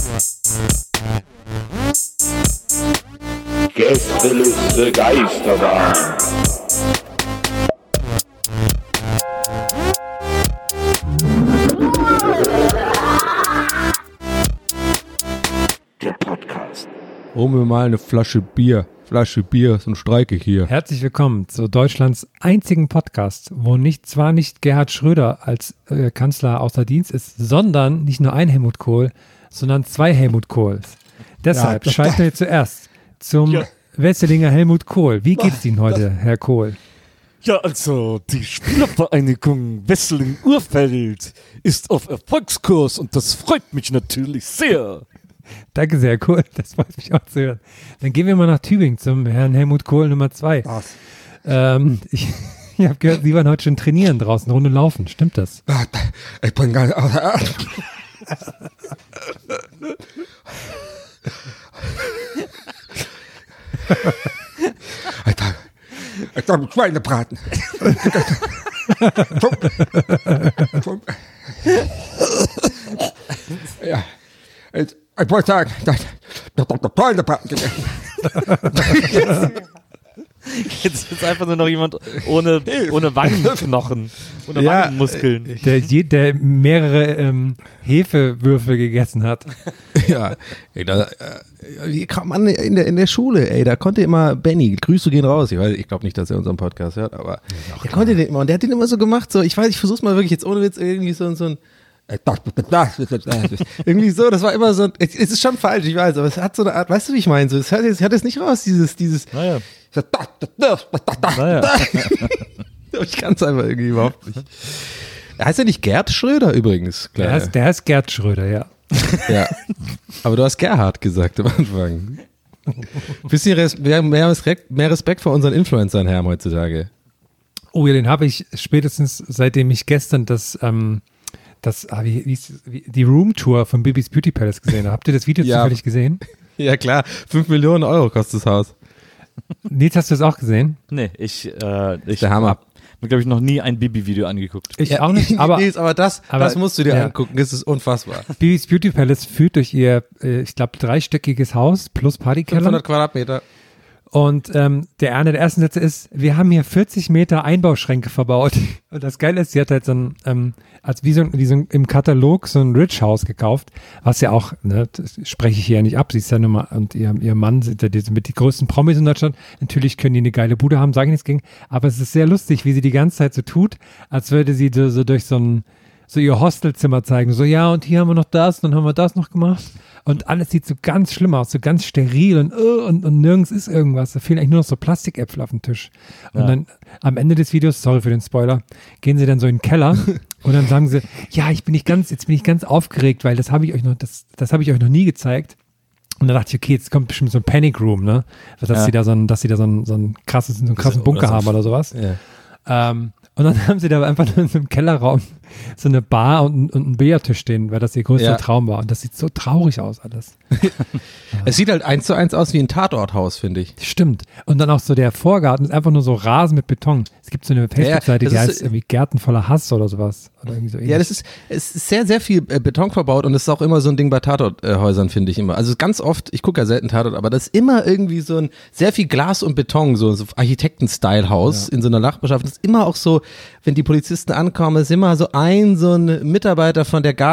Gästeliste Geisterbahn. Der Podcast. Hol mir mal eine Flasche Bier, sonst streike ich hier. Herzlich willkommen zu Deutschlands einzigen Podcast, wo zwar nicht Gerhard Schröder als Kanzler außer Dienst ist, sondern nicht nur ein Helmut Kohl, sondern zwei Helmut Kohls. Deshalb schalten wir zuerst zum Wesselinger Helmut Kohl. Wie geht's Ihnen heute, Herr Kohl? Ja, also die Spielervereinigung Wesseling-Urfeld ist auf Erfolgskurs und das freut mich natürlich sehr. Danke sehr, Kohl. Das freut mich auch zu hören. Dann gehen wir mal nach Tübingen zum Herrn Helmut Kohl Nummer 2. Ich habe gehört, Sie waren heute schon trainieren draußen, Runde laufen. Stimmt das? Ich bin gar nicht außer Atem. Ich darf Schweinebraten. Ja, ich wollte sagen, Schweinebraten gegessen. Jetzt ist einfach nur noch jemand ohne Wangenknochen, ohne Wangenmuskeln. Der mehrere Hefewürfel gegessen hat. Ja, wie kam man in der Schule, da konnte immer Benny, Grüße gehen raus, ich glaube nicht, dass er unseren Podcast hört, aber der konnte den immer, und der hat den immer so gemacht, so, ich versuch's mal wirklich jetzt ohne Witz, irgendwie so ein irgendwie so, das war immer so, es ist schon falsch, ich weiß, aber es hat so eine Art, weißt du, wie ich meine, so, es hört jetzt nicht raus, dieses, naja. Ich kann es einfach irgendwie überhaupt nicht. Heißt er nicht Gerd Schröder übrigens? Der heißt Gerd Schröder, ja. Ja, aber du hast Gerhard gesagt am Anfang. Bisschen mehr Respekt vor unseren Influencern, Herr, heutzutage. Oh ja, den habe ich spätestens, seitdem ich gestern die Roomtour von Bibis Beauty Palace gesehen habe. Habt ihr das Video zufällig gesehen? Ja klar, 5 Millionen Euro kostet das Haus. Nils, hast du das auch gesehen? Nee, ich der Hammer. Mir, glaube ich, noch nie ein Bibi-Video angeguckt. Ich auch nicht, aber das musst du dir angucken, das ist unfassbar. Bibis Beauty Palace führt durch ihr, ich glaube, 3-stöckiges Haus plus Partykeller. 500 Quadratmeter. Und einer der ersten Sätze ist, wir haben hier 40 Meter Einbauschränke verbaut. Und das Geile ist, sie hat halt so ein, wie so im Katalog so ein Rich House gekauft, was ja auch, ne, das spreche ich hier ja nicht ab, sie ist ja nun mal, und ihr Mann sind ja mit die größten Promis in Deutschland. Natürlich können die eine geile Bude haben, sage ich nichts gegen, aber es ist sehr lustig, wie sie die ganze Zeit so tut, als würde sie so durch so ihr Hostelzimmer zeigen, so ja, und hier haben wir noch das, dann haben wir das noch gemacht. Und alles sieht so ganz schlimm aus, so ganz steril und nirgends ist irgendwas. Da fehlen eigentlich nur noch so Plastikäpfel auf dem Tisch. Und dann am Ende des Videos, sorry für den Spoiler, gehen sie dann so in den Keller und dann sagen sie, ja, jetzt bin ich ganz aufgeregt, weil das habe ich euch noch nie gezeigt. Und dann dachte ich, okay, jetzt kommt bestimmt so ein Panic Room, ne? Dass sie da so einen krassen Bunker haben oder sowas. Ja. Und dann haben sie da einfach nur in so einem Kellerraum so eine Bar und einen Billardtisch stehen, weil das ihr größter Traum war. Und das sieht so traurig aus alles. Es sieht halt 1:1 aus wie ein Tatorthaus, finde ich. Stimmt. Und dann auch so der Vorgarten ist einfach nur so Rasen mit Beton. Es gibt so eine Facebook-Seite, die heißt irgendwie Gärten voller Hass oder sowas. Oder irgendwie so ähnlich. Ja, es ist sehr, sehr viel Beton verbaut und es ist auch immer so ein Ding bei Tatorthäusern, finde ich immer. Also ganz oft, ich gucke ja selten Tatort, aber das ist immer irgendwie so ein sehr viel Glas und Beton, so Architekten-Style-Haus in so einer Nachbarschaft. Das ist immer auch so, wenn die Polizisten ankommen, ist immer so ein Mitarbeiter von der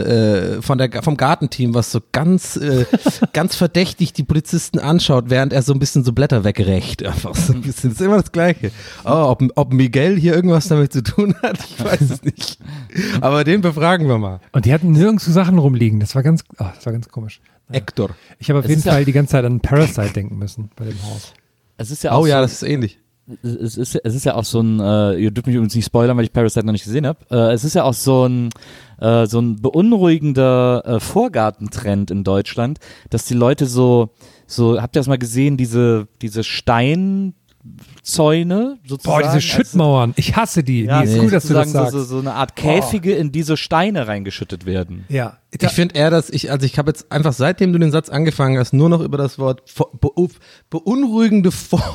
vom Gartenteam, was so ganz verdächtig die Polizisten anschaut, während er so ein bisschen so Blätter wegrächt. Einfach so ein bisschen. Das ist immer das Gleiche. Oh, ob Miguel hier irgendwas damit zu tun hat, ich weiß es nicht. Aber den befragen wir mal. Und die hatten nirgendwo Sachen rumliegen. Das war ganz komisch. Naja. Hector. Ich habe auf jeden Fall die ganze Zeit an Parasite denken müssen bei dem Haus. Es ist ja auch das ist ähnlich. Es ist ja auch so ein, ihr dürft mich übrigens nicht spoilern, weil ich Parasite noch nicht gesehen habe. Es ist ja auch so ein beunruhigender Vorgartentrend in Deutschland, dass die Leute so habt ihr das mal gesehen, diese Steinzäune sozusagen? Boah, diese Schüttmauern, ich hasse die. Ja, ist gut, dass du das sagst. So eine Art Käfige, in die so Steine reingeschüttet werden. Ja, Ich finde eher, dass ich habe jetzt einfach, seitdem du den Satz angefangen hast, nur noch über das Wort beunruhigende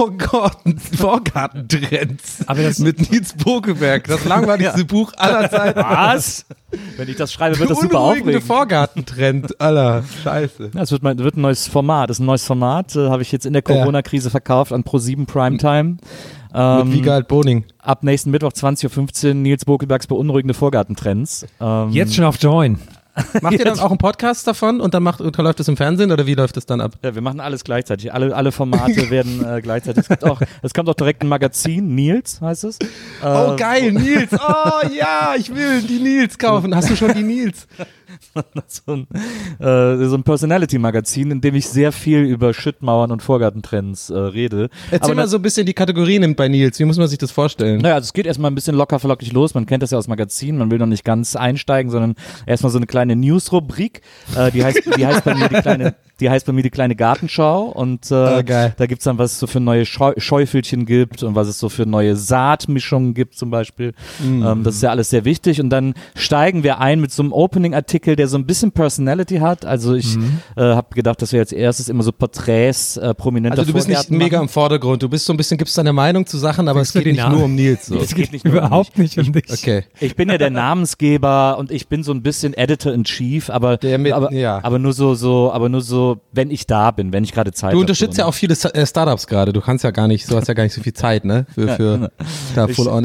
Vorgartentrends mit Nils Bokeberg, das langweiligste Buch aller Zeiten. Was? Wenn ich das schreibe, wird das super Beunruhigende aufregend. Vorgartentrend, Alter, scheiße. Ja, es wird ein neues Format. Das ist ein neues Format, habe ich jetzt in der Corona-Krise verkauft an ProSieben Primetime. Mit Wiegald Boning. Ab nächsten Mittwoch 20.15 Uhr Nils Bokebergs beunruhigende Vorgartentrends. Jetzt schon auf Join. Macht ihr dann auch einen Podcast davon und dann läuft es im Fernsehen oder wie läuft es dann ab? Ja, wir machen alles gleichzeitig. Alle Formate werden gleichzeitig. Es kommt auch direkt ein Magazin, Nils heißt es. Oh geil, Nils. Oh ja, ich will die Nils kaufen. Hast du schon die Nils? so ein Personality-Magazin, in dem ich sehr viel über Schüttmauern und Vorgartentrends rede. Erzähl mal so ein bisschen die Kategorien bei Nils. Wie muss man sich das vorstellen? Naja, also es geht erstmal ein bisschen locker flockig los. Man kennt das ja aus Magazinen. Man will noch nicht ganz einsteigen, sondern erstmal so eine kleine News-Rubrik. Die heißt bei mir die kleine Gartenschau. Und da gibt's dann, was es so für neue Schäufelchen gibt und was es so für neue Saatmischungen gibt zum Beispiel. Das ist ja alles sehr wichtig. Und dann steigen wir ein mit so einem Opening-Artikel, der so ein bisschen Personality hat. Also ich habe gedacht, dass wir als erstes immer so Porträts prominenter Also du bist nicht mega im Vordergrund. Du bist so ein bisschen, gibst deine Meinung zu Sachen, aber es geht nicht nur um Nils. So. Es geht nicht nur Überhaupt nicht um dich. Okay. Ich bin ja der Namensgeber und ich bin so ein bisschen Editor-in-Chief, aber nur so, wenn ich da bin, wenn ich gerade Zeit habe. Du unterstützt ja auch viele Startups gerade. Du kannst ja gar nicht, du hast ja gar nicht so viel Zeit, ne? Für da full on.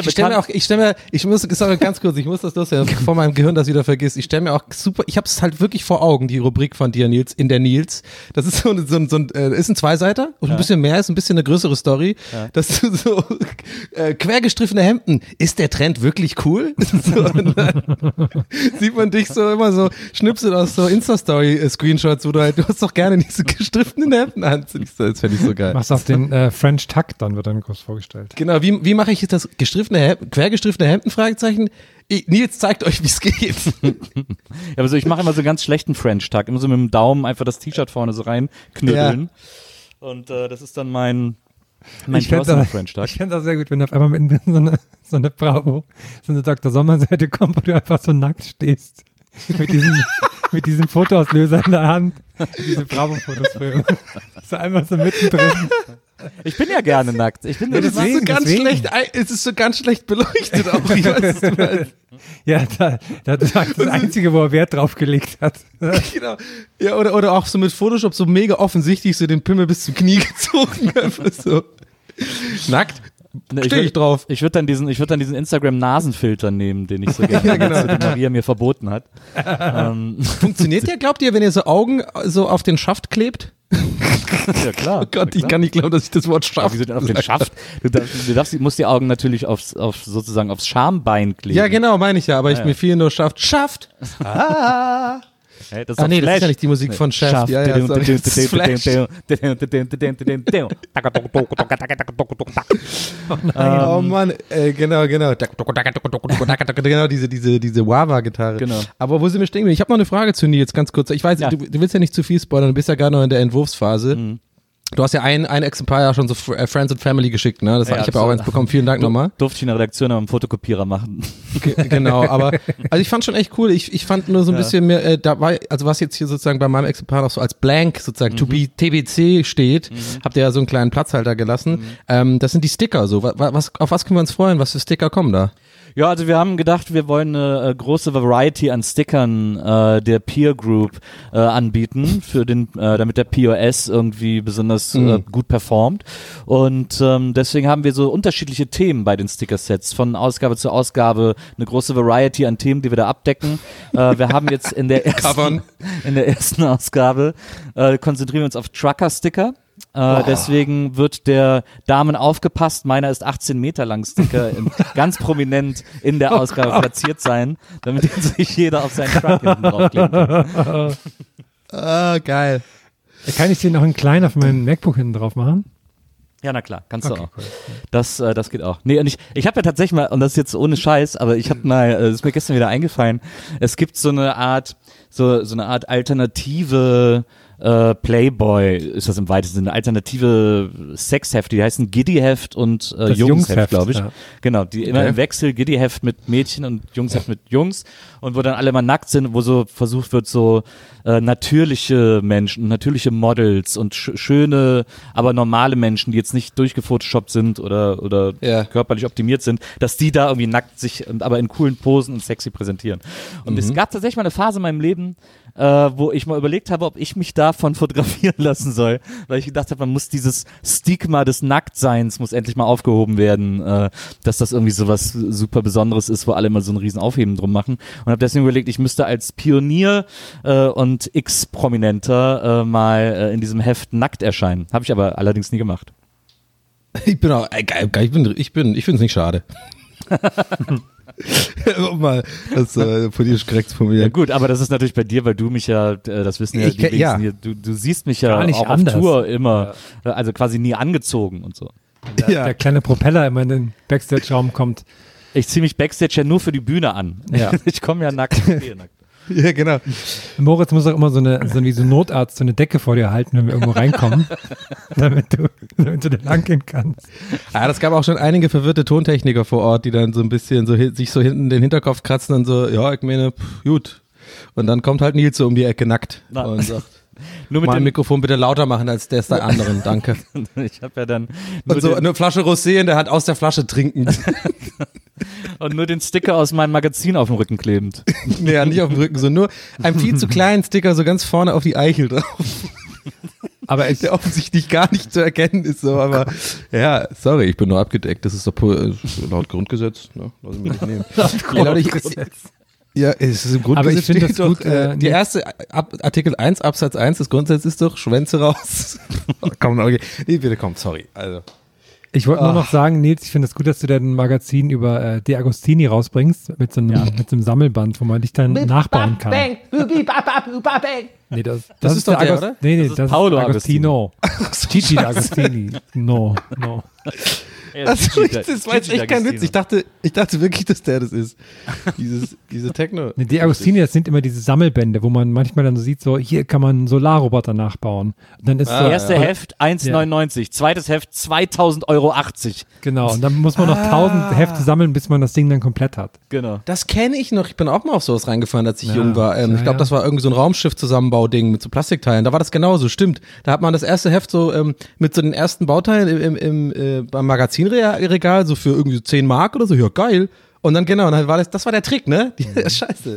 Ich muss das loswerden, vor meinem Gehirn das wieder vergisst. Ich stelle mir auch super, ich habe es halt wirklich vor Augen, die Rubrik von dir, Nils, in der Nils. Das ist ist ein Zweiseiter und ein bisschen mehr, ist ein bisschen eine größere Story. Ja. Das ist so quergestriffene Hemden. Ist der Trend wirklich cool? So, und dann sieht man dich so immer so Schnipsel aus so Insta-Story-Screenshots, wo du hast doch gerne diese gestriffenen Hemden an. Das fände ich so geil. Machst auf den French Tuck, dann wird dann groß vorgestellt. Genau, wie mache ich jetzt das quergestriffene Hemden? Fragezeichen. Nils zeigt euch, wie es geht. Ja, aber so, ich mache immer so einen ganz schlechten French Tuck, immer so mit dem Daumen einfach das T-Shirt vorne so reinknütteln. Ja. Und das ist dann mein Personal French Tuck. Ich fände das sehr gut, wenn auf einmal mit so eine Bravo, so eine Dr. Sommer-Seite kommt, wo du einfach so nackt stehst. Mit diesem Fotoauslöser in der Hand. Diese Bravo-Fotos früher. So einfach so mittendrin. Ich bin ja gerne nackt. Es ist so ganz schlecht beleuchtet auch. Ich weiß, was du meinst. Ja, das ist das Einzige, wo er Wert drauf gelegt hat. Genau. Ja, oder auch so mit Photoshop so mega offensichtlich so den Pimmel bis zum Knie gezogen. Einfach so. Nackt. Stehe ich drauf. Ich würde dann diesen Instagram-Nasenfilter nehmen, den ich so gerne den Maria mir verboten hat. Funktioniert der, glaubt ihr, wenn ihr so Augen so auf den Schaft klebt? Ja, klar. Oh Gott, ich kann nicht glauben, dass ich das Wort Schaft. Wieso denn auf den Schaft? Du musst die Augen natürlich sozusagen aufs Schambein kleben. Ja, genau, meine ich ja, aber mir fiel nur Schaft. Schaft! Ah! Hey, das das ist ja nicht die Musik von Shaft. Ja, ja, das ist Flash. Oh Mann, genau. Genau, diese Wah-Wah-Gitarre. Genau. Aber wo sind wir stehen? Ich habe noch eine Frage zu Nils, ganz kurz. Ich weiß, du willst ja nicht zu viel spoilern, du bist ja gerade noch in der Entwurfsphase. Mhm. Du hast ja ein Exemplar ja schon so Friends and Family geschickt, ne? Ich habe ja auch eins bekommen. Vielen Dank nochmal. Durfte ich in der Redaktion am Fotokopierer machen. Genau, aber also ich fand schon echt cool. Ich fand nur so ein bisschen mehr, also was jetzt hier sozusagen bei meinem Exemplar noch so als Blank sozusagen to be TBC steht, habt ihr ja so einen kleinen Platzhalter gelassen. Das sind die Sticker so. Auf was können wir uns freuen? Was für Sticker kommen da? Ja, also wir haben gedacht, wir wollen eine große Variety an Stickern der Peer Group anbieten, damit der POS irgendwie besonders gut performt. Und deswegen haben wir so unterschiedliche Themen bei den Sticker-Sets, von Ausgabe zu Ausgabe eine große Variety an Themen, die wir da abdecken. Wir haben jetzt in der ersten Ausgabe konzentrieren wir uns auf Trucker-Sticker. Deswegen wird der Damen aufgepasst, meiner ist 18 Meter lang Sticker ganz prominent in der Ausgabe platziert sein, damit sich jeder auf seinen Truck hinten draufkleben kann. Geil. Kann ich dir noch einen kleinen auf meinem MacBook hinten drauf machen? Ja, na klar, kannst du auch. Cool. Das geht auch. Nee, und ich habe ja tatsächlich mal, und das ist jetzt ohne Scheiß, aber ich habe mal, das ist mir gestern wieder eingefallen, es gibt so eine Art alternative Playboy ist das im weitesten Sinne, alternative Sexhefte, die heißen Giddy-Heft und Das Jungsheft, glaube ich. ja. Genau, die immer im Wechsel, Giddy-Heft mit Mädchen und Jungsheft mit Jungs und wo dann alle mal nackt sind, wo so versucht wird, so natürliche Menschen, natürliche Models und schöne, aber normale Menschen, die jetzt nicht durchgefotoshoppt sind oder körperlich optimiert sind, dass die da irgendwie nackt sich, aber in coolen Posen und sexy präsentieren. Und es gab tatsächlich mal eine Phase in meinem Leben, wo ich mal überlegt habe, ob ich mich davon fotografieren lassen soll, weil ich gedacht habe, man muss dieses Stigma des Nacktseins muss endlich mal aufgehoben werden, dass das irgendwie so was super Besonderes ist, wo alle mal so einen riesen Aufheben drum machen und habe deswegen überlegt, ich müsste als Pionier und X-Prominenter mal in diesem Heft nackt erscheinen. Habe ich aber allerdings nie gemacht. Ich finde es nicht schade. Mal das politisch korrekt formulieren. Ja gut, aber das ist natürlich bei dir, weil du mich ja, das wissen ja die wenigsten hier, du siehst mich ja Gar nicht auch anders. auf Tour immer, also quasi nie angezogen und so. Der kleine Propeller immer in den Backstage-Raum kommt. Ich ziehe mich Backstage ja nur für die Bühne an. Ja. Ich komme ja nackt. Ich gehe nackt. Ja, genau. Moritz muss auch immer so wie so ein Notarzt so eine Decke vor dir halten, wenn wir irgendwo reinkommen, damit du da lang gehen kannst. Ja, das gab auch schon einige verwirrte Tontechniker vor Ort, die dann so ein bisschen sich so hinten den Hinterkopf kratzen und so, ja, ich meine, gut. Und dann kommt halt Nils so um die Ecke nackt und sagt, Nur mit mal dem ein Mikrofon bitte lauter machen als der anderen, danke. Ich habe ja dann Und so eine Flasche Rosé in der Hand aus der Flasche trinken. und nur den Sticker aus meinem Magazin auf dem Rücken klebend. Ja, nicht auf dem Rücken, so nur einen viel zu kleinen Sticker so ganz vorne auf die Eichel drauf. Aber Der offensichtlich gar nicht zu erkennen ist, so, aber ja, sorry, ich bin nur abgedeckt, das ist doch laut Grundgesetz, ne? Lass mich nicht nehmen. Ey, Leute, ja, es ist im Grundgesetz Aber ich finde steht das gut, die erste Artikel 1 Absatz 1 des Grundgesetzes ist doch Schwänze raus. Komm, okay. Nee, bitte komm, sorry. Also. ich wollte nur noch sagen, Nils, ich finde es gut, dass du dein Magazin über De Agostini rausbringst, mit so einem Sammelband, wo man dich dann nachbauen kann. Nee, das ist doch der, Agos- oder? Nee, Das das ist Paolo ist Agostino. Gigi Agostini. No. Also, das war jetzt echt kein Witz. Ich dachte wirklich, dass der das ist. Diese Techno. Nee, De Agostini, das sind immer diese Sammelbände, wo man manchmal dann so sieht, so hier kann man einen Solarroboter nachbauen. Und dann ist so, Erste Heft 1,99, zweites Heft 2.000,80 €. Genau, und dann muss man noch 1000 Hefte sammeln, bis man das Ding dann komplett hat. Genau. Das kenne ich noch. Ich bin auch mal auf sowas reingefahren, als ich jung war. Ich ja. glaube, das war irgendwie so ein Raumschiff-Zusammenbau-Ding mit so Plastikteilen. Da war das genauso, stimmt. Da hat man das erste Heft so mit so den ersten Bauteilen beim Magazinregal, so für irgendwie 10 Mark oder so. Ja, geil. Und dann genau, dann war das war der Trick, ne? Scheiße.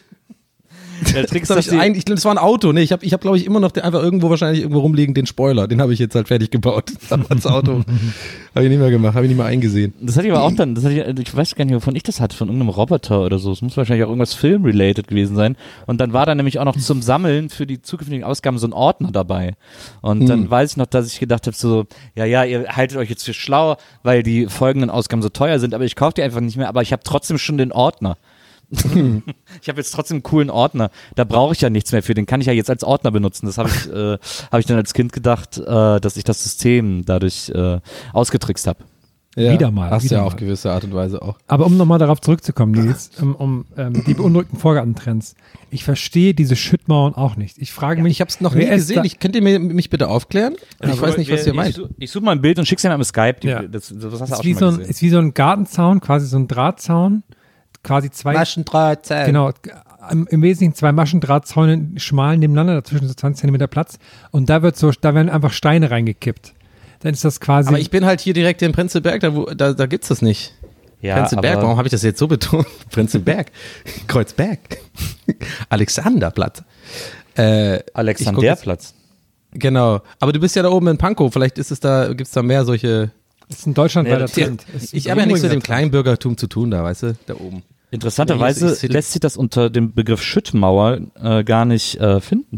Der Trick ist, Das, dass die, ich glaube, das war ein Auto. Ne? Ich hab glaube ich, immer noch einfach irgendwo rumliegen, den Spoiler. Den habe ich jetzt halt fertig gebaut. Das Auto habe ich nicht mehr gemacht, habe ich nicht mehr eingesehen. das hatte ich aber auch dann, ich weiß gar nicht, wovon ich das hatte, von irgendeinem Roboter oder so. Es muss wahrscheinlich auch irgendwas Film-related gewesen sein. Und dann war da nämlich auch noch zum Sammeln für die zukünftigen Ausgaben so ein Ordner dabei. Und dann weiß ich noch, dass ich gedacht habe, so, ja, ihr haltet euch jetzt für schlau, weil die folgenden Ausgaben so teuer sind, aber ich kaufe die einfach nicht mehr, aber ich habe trotzdem schon den Ordner. Ich habe jetzt trotzdem einen coolen Ordner. Da brauche ich ja nichts mehr für. Den kann ich ja jetzt als Ordner benutzen. Das habe ich dann als Kind gedacht, dass ich das System dadurch ausgetrickst habe. Ja, Wieder mal. Hast du ja auf gewisse Art und Weise auch. Aber um nochmal darauf zurückzukommen, Nils, die beunruhigten Vorgartentrends. Ich verstehe diese Schüttmauern auch nicht. Ich frage mich, Ich habe es noch nie wer ist gesehen. da- Könnt ihr mich bitte aufklären? Ich weiß nicht, was ihr meint. Ich suche mal ein Bild und schick's dir mal im Skype. Ja. Das hast du ist auch wie schon mal so ein, gesehen. ist wie so ein Gartenzaun, quasi so ein Drahtzaun. Quasi zwei, Maschendrahtzaun. genau, im Wesentlichen 2 Maschendrahtzäune schmal nebeneinander, dazwischen so 20 Zentimeter Platz. Und da werden einfach Steine reingekippt. Dann ist das quasi. Aber ich bin halt hier direkt in Prenzlberg, da gibt's das nicht. Ja, Prenzlberg, warum habe ich das jetzt so betont? Prenzlberg, Kreuzberg, Alexanderplatz. Alexanderplatz. Genau, aber du bist ja da oben in Pankow, vielleicht gibt's da mehr solche. Das ist ein deutschlandweiter Ja, Trend. Ich habe ja nichts mit dem Kleinbürgertum zu tun da, weißt du, da oben. Interessanterweise Ich lässt sich das unter dem Begriff Schüttmauer gar nicht finden.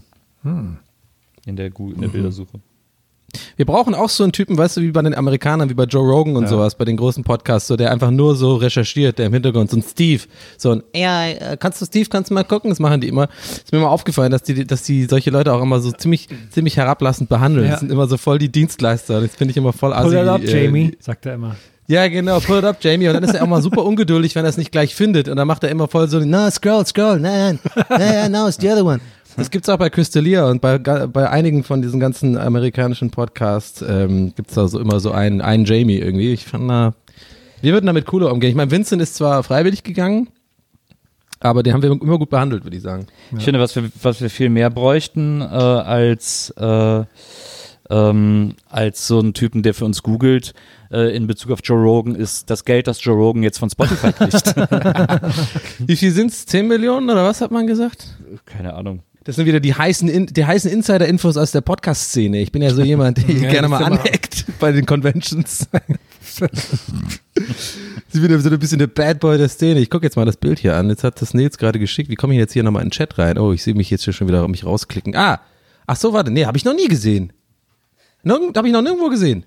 In der Bildersuche. Wir brauchen auch so einen Typen, weißt du, wie bei den Amerikanern, wie bei Joe Rogan und sowas, bei den großen Podcasts, so der einfach nur so recherchiert, der im Hintergrund, so ein Steve, so ein, kannst du mal gucken, das machen die immer. Ist mir mal aufgefallen, dass die solche Leute auch immer so ziemlich herablassend behandeln. Ja. Das sind immer so voll die Dienstleister, das finde ich immer voll assi. Pull it up, Jamie, sagt er immer. Ja, genau, pull it up, Jamie. Und dann ist er auch mal super ungeduldig, wenn er es nicht gleich findet. Und dann macht er immer voll so, no, scroll, nein, no, it's the other one. Das gibt's auch bei Crystalia und bei einigen von diesen ganzen amerikanischen Podcasts gibt's da so immer so einen Jamie irgendwie. Ich fand, wir würden damit cooler umgehen. Ich meine, Vincent ist zwar freiwillig gegangen, aber den haben wir immer gut behandelt, würde ich sagen. Ich finde, was wir viel mehr bräuchten als so einen Typen, der für uns googelt, in Bezug auf Joe Rogan, ist das Geld, das Joe Rogan jetzt von Spotify kriegt. Wie viel sind's? 10 Millionen oder was hat man gesagt? Keine Ahnung. Das sind wieder die heißen Insider-Infos aus der Podcast-Szene. Ich bin ja so jemand, der gerne mal aneckt bei den Conventions. Sie wieder so ein bisschen der Bad Boy der Szene. Ich gucke jetzt mal das Bild hier an. Jetzt hat das Nils gerade geschickt. Wie komme ich jetzt hier nochmal in den Chat rein? Oh, ich sehe mich jetzt hier schon wieder mich rausklicken. Ach so, warte. Nee, habe ich noch nie gesehen. Habe ich noch nirgendwo gesehen.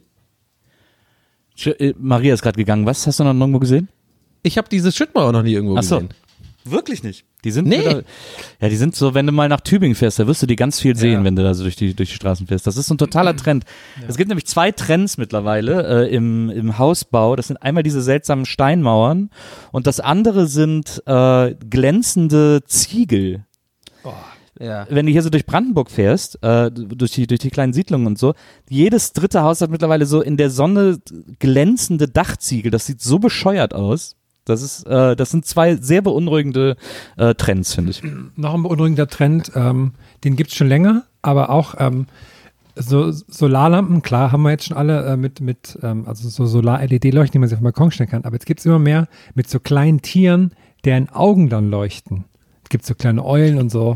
Maria ist gerade gegangen. Was hast du noch nirgendwo gesehen? Ich habe dieses Schüttbau auch noch nie irgendwo gesehen. Wirklich nicht? Die sind die sind so, wenn du mal nach Tübingen fährst, da wirst du die ganz viel sehen, wenn du da so durch die Straßen fährst. Das ist so ein totaler Trend. Es gibt nämlich 2 Trends mittlerweile im Hausbau. Das sind einmal diese seltsamen Steinmauern und das andere sind glänzende Ziegel. Ja. Wenn du hier so durch Brandenburg fährst, durch die kleinen Siedlungen und so, jedes dritte Haus hat mittlerweile so in der Sonne glänzende Dachziegel. Das sieht so bescheuert aus. Das sind 2 sehr beunruhigende Trends, finde ich. Noch ein beunruhigender Trend, den gibt es schon länger, aber auch so Solarlampen, klar, haben wir jetzt schon alle also so Solar-LED-Leuchten, die man sich auf dem Balkon stellen kann, aber jetzt gibt es immer mehr mit so kleinen Tieren, deren Augen dann leuchten. Es gibt so kleine Eulen und so,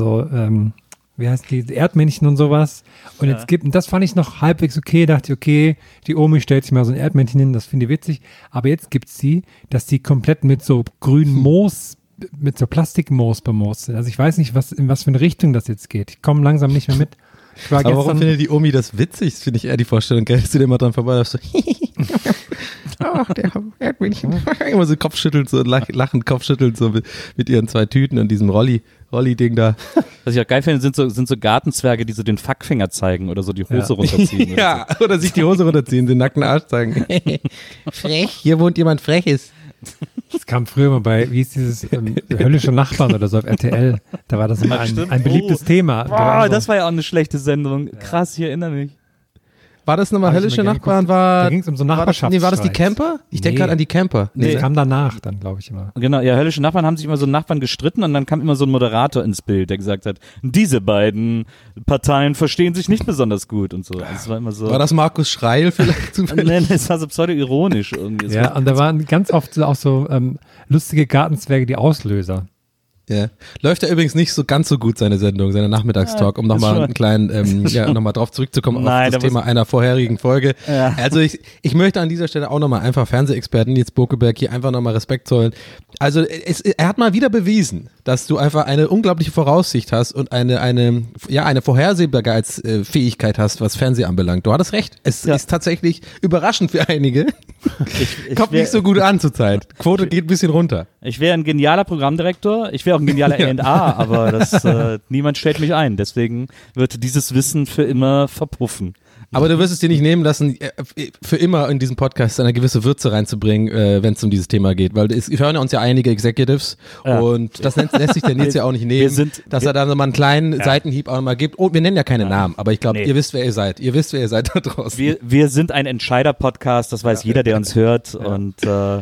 wie heißt die, Erdmännchen und sowas. Und und das fand ich noch halbwegs okay, dachte ich, okay, die Omi stellt sich mal so ein Erdmännchen hin, das finde ich witzig. Aber jetzt gibt's dass die komplett mit so grünem Moos, mit so Plastikmoos bemoost sind. Also ich weiß nicht, in was für eine Richtung das jetzt geht. Ich komme langsam nicht mehr mit. Aber warum findet die Omi das witzig? Das finde ich eher die Vorstellung, gell? Dass du dir immer dran vorbei so der Erdmännchen. Immer so kopfschüttelt, so lachend kopfschüttelt, so mit ihren 2 Tüten und diesem Rolli-Ding da. Was ich auch geil finde, sind so Gartenzwerge, die so den Fackfinger zeigen oder so die Hose runterziehen. Ja, oder sich die Hose runterziehen, den nackten Arsch zeigen. Frech, hier wohnt jemand Freches. Das kam früher mal bei, wie hieß dieses höllische Nachbarn oder so auf RTL. Da war das immer ein beliebtes Thema. Boah, das war ja auch eine schlechte Sendung. Krass, ich erinnere mich. War das nochmal höllische Nachbarn? Da ging es um so Nachbarschaftsstreit. War das die Camper? Ich denke gerade an die Camper. Nee, das kam danach dann, glaube ich immer. Genau, ja, höllische Nachbarn haben sich immer so Nachbarn gestritten und dann kam immer so ein Moderator ins Bild, der gesagt hat, diese beiden Parteien verstehen sich nicht besonders gut und so. Also es war immer so. War das Markus Schreil vielleicht? Nein, das war so pseudo-ironisch irgendwie. Ja, und da waren ganz oft auch so lustige Gartenzwerge, die Auslöser. Ja. Läuft ja übrigens nicht so ganz so gut, seine Sendung, seine Nachmittagstalk, um nochmal einen kleinen, nochmal drauf zurückzukommen auf das Thema einer vorherigen Folge. Ja. Also ich möchte an dieser Stelle auch nochmal einfach Fernsehexperten Nils Bokeberg hier einfach nochmal Respekt zollen. Also er hat mal wieder bewiesen, dass du einfach eine unglaubliche Voraussicht hast und eine Vorhersehbarkeitsfähigkeit hast, was Fernsehen anbelangt. Du hattest recht. Es ist tatsächlich überraschend für einige. Kommt nicht so gut an zurzeit. Quote geht ein bisschen runter. Ich wäre ein genialer Programmdirektor, ich wäre auch ein genialer A&A, aber niemand stellt mich ein. Deswegen wird dieses Wissen für immer verpuffen. Aber du wirst es dir nicht nehmen lassen, für immer in diesem Podcast eine gewisse Würze reinzubringen, wenn es um dieses Thema geht. Weil es hören uns ja einige Executives und das lässt sich der Nils ja auch nicht nehmen, dass er da nochmal einen kleinen Seitenhieb auch nochmal gibt. Und wir nennen ja keine Namen, aber ich glaube, ihr wisst, wer ihr seid. Ihr wisst, wer ihr seid da draußen. Wir sind ein Entscheider-Podcast, das weiß jeder, der uns hört. Und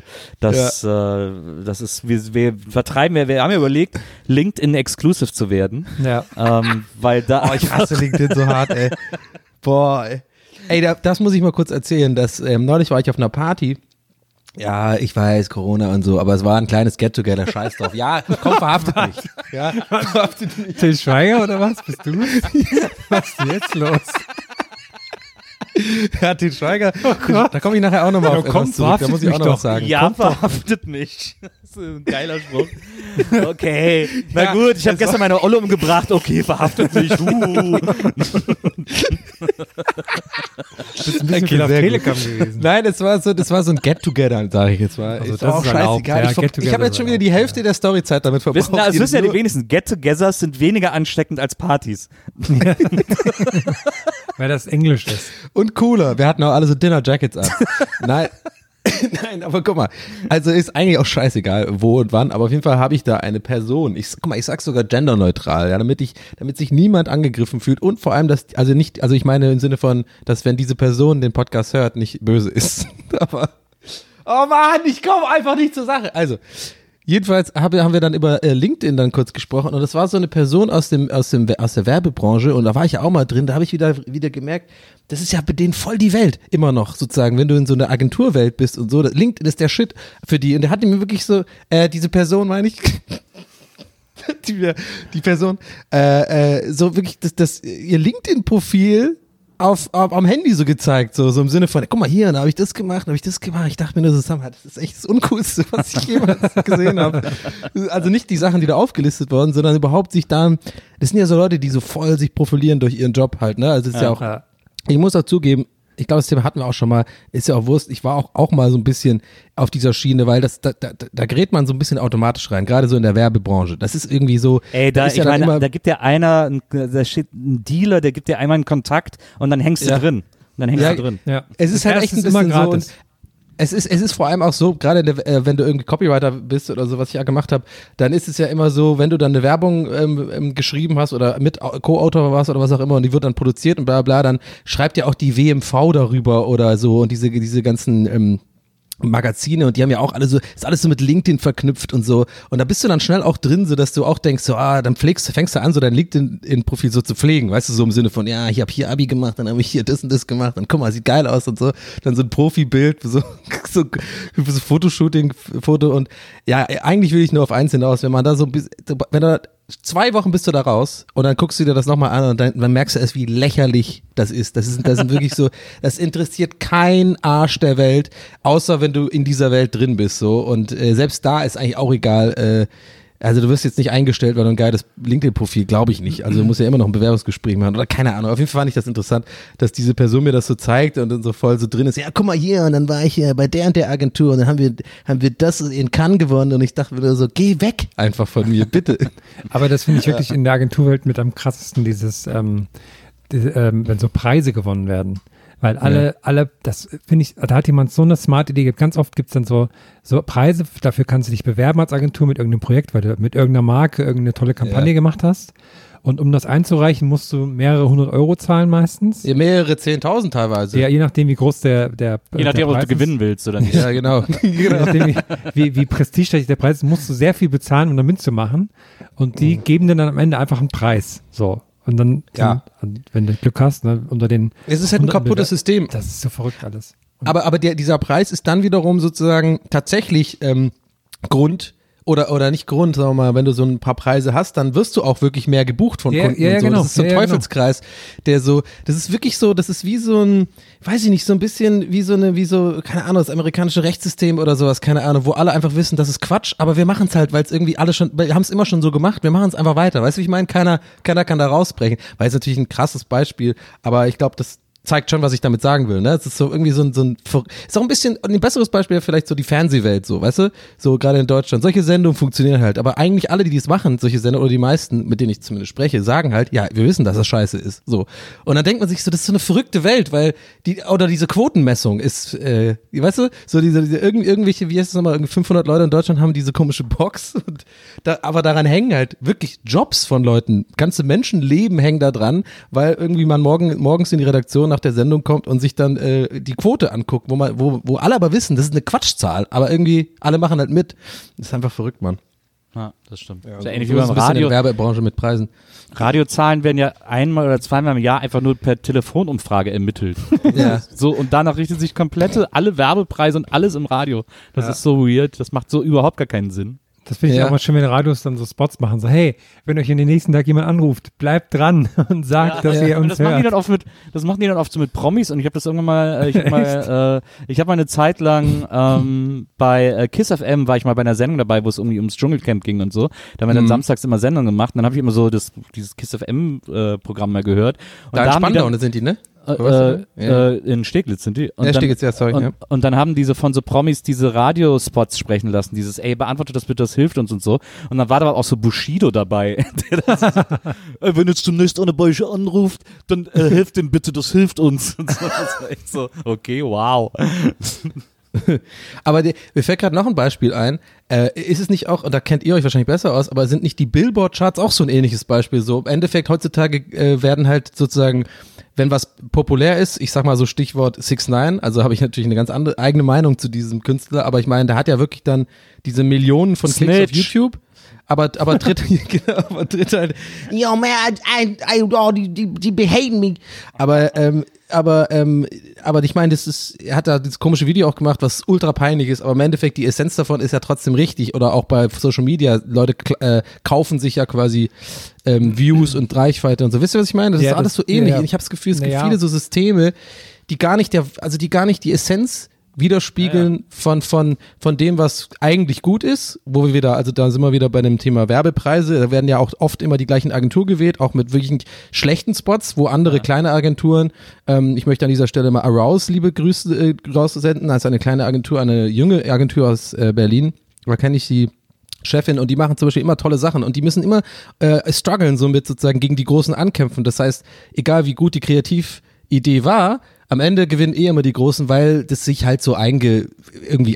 das ist, wir vertreiben, wir haben ja überlegt, LinkedIn-exclusive zu werden. Ja. Weil da. Ich hasse LinkedIn so hart, ey. Boah, ey, das muss ich mal kurz erzählen, dass neulich war ich auf einer Party. Ja, ich weiß, Corona und so, aber es war ein kleines Get-Together, scheiß drauf. Ja, komm, verhaftet mich. Ja, verhaftet mich. Till Schweiger oder was? Bist du? Was ist denn jetzt los? Ja, Til Schweiger, da komme ich nachher auch nochmal auf etwas zurück, da muss ich auch noch was sagen. Ja, verhaftet mich. Das ist ein geiler Spruch. Okay, na gut, ich habe gestern meine Olle umgebracht, okay, verhaftet mich. Das ist ein bisschen viel auf Telekom gewesen. Nein, das war so ein Get-Together, sage ich jetzt mal. Also das ist scheißegal. Ja, ich habe jetzt schon wieder die Hälfte der Storyzeit damit verbraucht. Das wissen ja die wenigsten. Get-Togethers sind weniger ansteckend als Partys. Weil das Englisch ist. Und cooler. Wir hatten auch alle so Dinner-Jackets an. Nein. Nein, aber guck mal, also ist eigentlich auch scheißegal, wo und wann, aber auf jeden Fall habe ich da eine Person, guck mal, ich sag sogar genderneutral, ja, damit sich niemand angegriffen fühlt und vor allem, also ich meine im Sinne von, dass wenn diese Person den Podcast hört, nicht böse ist, aber, oh Mann, ich komme einfach nicht zur Sache, also, jedenfalls haben wir dann über LinkedIn dann kurz gesprochen und das war so eine Person aus der Werbebranche und da war ich ja auch mal drin, da habe ich wieder gemerkt, das ist ja bei denen voll die Welt, immer noch sozusagen, wenn du in so einer Agenturwelt bist und so, LinkedIn ist der Shit für die und der hat mir wirklich so, diese Person meine ich, die Person, so wirklich ihr LinkedIn-Profil am Handy so gezeigt, so im Sinne von, guck mal hier, da habe ich das gemacht, ich dachte mir nur so, das ist echt das Uncoolste, was ich jemals gesehen habe. Also nicht die Sachen, die da aufgelistet wurden, sondern überhaupt das sind ja so Leute, die so voll sich profilieren durch ihren Job halt, ne, also es ist ja auch, ich muss auch zugeben, ich glaube, das Thema hatten wir auch schon mal, ist ja auch Wurst, ich war auch mal so ein bisschen auf dieser Schiene, weil da gerät man so ein bisschen automatisch rein, gerade so in der Werbebranche. Das ist irgendwie so. Ey, da gibt dir einer, da steht ein Dealer, der gibt dir einmal einen Kontakt und dann hängst du drin. Ja. Es ist halt echt ein bisschen so. Und es ist vor allem auch so, gerade wenn du irgendwie Copywriter bist oder so, was ich ja gemacht habe, dann ist es ja immer so, wenn du dann eine Werbung geschrieben hast oder mit Co-Autor warst oder was auch immer und die wird dann produziert und bla bla, dann schreibt ja auch die WMV darüber oder so und diese ganzen Magazine und die haben ja auch ist alles so mit LinkedIn verknüpft und so und da bist du dann schnell auch drin, so dass du auch denkst, so dann fängst du an, so dein LinkedIn-Profil so zu pflegen, weißt du, so im Sinne von, ja, ich habe hier Abi gemacht, dann habe ich hier das und das gemacht, dann guck mal, sieht geil aus und so, dann so ein Profibild, so Fotoshooting-Foto und ja, eigentlich will ich nur auf eins hinaus, wenn man da so ein bisschen, wenn da 2 Wochen bist du da raus und dann guckst du dir das nochmal an und dann merkst du erst, wie lächerlich das ist. Das sind wirklich so, das interessiert kein Arsch der Welt, außer wenn du in dieser Welt drin bist, so. Und selbst da ist eigentlich auch egal, also du wirst jetzt nicht eingestellt, weil du ein geiles LinkedIn-Profil, glaube ich nicht. Also du musst ja immer noch ein Bewerbungsgespräch machen oder keine Ahnung. Auf jeden Fall fand ich das interessant, dass diese Person mir das so zeigt und dann so voll so drin ist. Ja, guck mal hier und dann war ich bei der und der Agentur und dann haben wir das in Cannes gewonnen und ich dachte mir so, geh weg einfach von mir, bitte. Aber das finde ich wirklich in der Agenturwelt mit am krassesten, wenn so Preise gewonnen werden. Weil alle, das finde ich, da hat jemand so eine smarte Idee. Ganz oft gibt es dann so Preise, dafür kannst du dich bewerben als Agentur mit irgendeinem Projekt, weil du mit irgendeiner Marke irgendeine tolle Kampagne gemacht hast. Und um das einzureichen, musst du mehrere 100 € zahlen meistens. Ja, mehrere 10.000 teilweise. Ja, je nachdem, wie groß der je nachdem, ob du gewinnen willst oder nicht. Ja, genau. Je nachdem, wie prestigeträchtig der Preis ist, musst du sehr viel bezahlen, um da mitzumachen. Und die geben dir dann am Ende einfach einen Preis. So. Und dann, wenn du Glück hast, ne, unter den. Es ist halt ein kaputtes System. Das ist so verrückt alles. Aber dieser Preis ist dann wiederum sozusagen tatsächlich Grund oder nicht Grund, sagen wir mal, wenn du so ein paar Preise hast, dann wirst du auch wirklich mehr gebucht von Kunden und so. Genau. Das ist so ein Teufelskreis, das ist wirklich so, das ist wie so ein, weiß ich nicht, so ein bisschen wie so, keine Ahnung, das amerikanische Rechtssystem oder sowas, keine Ahnung, wo alle einfach wissen, das ist Quatsch, aber wir machen es halt, weil es irgendwie wir haben es immer schon so gemacht, wir machen es einfach weiter. Weißt du, wie ich meine? Keiner kann da rausbrechen, weil es natürlich ein krasses Beispiel, aber ich glaube, das zeigt schon, was ich damit sagen will, ne? Es ist so irgendwie so ein ist auch ein bisschen, ein besseres Beispiel vielleicht so die Fernsehwelt, so, weißt du? So gerade in Deutschland. Solche Sendungen funktionieren halt, aber eigentlich alle, die es machen, solche Sendungen, oder die meisten, mit denen ich zumindest spreche, sagen halt, ja, wir wissen, dass das scheiße ist, so. Und dann denkt man sich so, das ist so eine verrückte Welt, weil diese Quotenmessung ist, weißt du? So irgendwelche, wie heißt es nochmal, 500 Leute in Deutschland haben diese komische Box, aber daran hängen halt wirklich Jobs von Leuten. Ganze Menschenleben hängen da dran, weil irgendwie man morgens in die Redaktion nach der Sendung kommt und sich dann die Quote anguckt, wo alle aber wissen, das ist eine Quatschzahl, aber irgendwie alle machen halt mit. Das ist einfach verrückt, Mann. Ja, das stimmt. Ja, ist ja ähnlich wie beim Radio. In der Werbebranche mit Preisen. Radiozahlen werden ja einmal oder zweimal im Jahr einfach nur per Telefonumfrage ermittelt. Ja. So, und danach richtet sich alle Werbepreise und alles im Radio. Das ist so weird, das macht so überhaupt gar keinen Sinn. Das finde ich auch mal schön, wenn Radios dann so Spots machen, so hey, wenn euch in den nächsten Tag jemand anruft, bleibt dran und sagt, dass ihr uns hört. Das machen die dann oft so mit Promis und ich habe das irgendwann mal, ich habe mal eine Zeit lang bei KISS FM war ich mal bei einer Sendung dabei, wo es irgendwie ums Dschungelcamp ging und so. Da haben wir dann samstags immer Sendungen gemacht und dann habe ich immer so dieses KISS FM Programm mal gehört. Und da in Spandau sind die, ne? In Steglitz sind die. Und ja, dann, Steglitz, ja, sorry. Und dann haben diese von so Promis diese Radiospots sprechen lassen, dieses, ey, beantwortet das bitte, das hilft uns und so. Und dann war da auch so Bushido dabei. Wenn jetzt demnächst eine Bäuche anruft, dann hilft dem bitte, das hilft uns. Und so, das war echt so, okay, wow. Aber mir fällt gerade noch ein Beispiel ein. Ist es nicht auch, und da kennt ihr euch wahrscheinlich besser aus, aber sind nicht die Billboard-Charts auch so ein ähnliches Beispiel? So im Endeffekt heutzutage werden halt sozusagen, wenn was populär ist, ich sag mal so Stichwort 6ix9ine, also habe ich natürlich eine ganz andere eigene Meinung zu diesem Künstler, aber ich meine, der hat ja wirklich dann diese Millionen von Klicks auf YouTube. Aber tritt halt, yo man, die behaten me. Aber ich meine, er hat da dieses komische Video auch gemacht, was ultra peinlich ist, aber im Endeffekt die Essenz davon ist ja trotzdem richtig. Oder auch bei Social Media, Leute kaufen sich ja quasi Views und Reichweite und so. Wisst ihr, was ich meine? Das ist alles so ähnlich. Und ich habe das Gefühl, es gibt viele so Systeme, die gar nicht die Essenz widerspiegeln von dem, was eigentlich gut ist, wo wir wieder, also da sind wir wieder bei dem Thema Werbepreise, da werden ja auch oft immer die gleichen Agenturen gewählt, auch mit wirklich schlechten Spots, wo andere kleine Agenturen, ich möchte an dieser Stelle mal Arouse liebe Grüße raussenden, als eine kleine Agentur, eine junge Agentur aus Berlin, da kenne ich die Chefin und die machen zum Beispiel immer tolle Sachen und die müssen immer strugglen somit sozusagen gegen die Großen ankämpfen, das heißt, egal wie gut die Kreatividee war, am Ende gewinnen immer die Großen, weil das sich halt so eingepegelt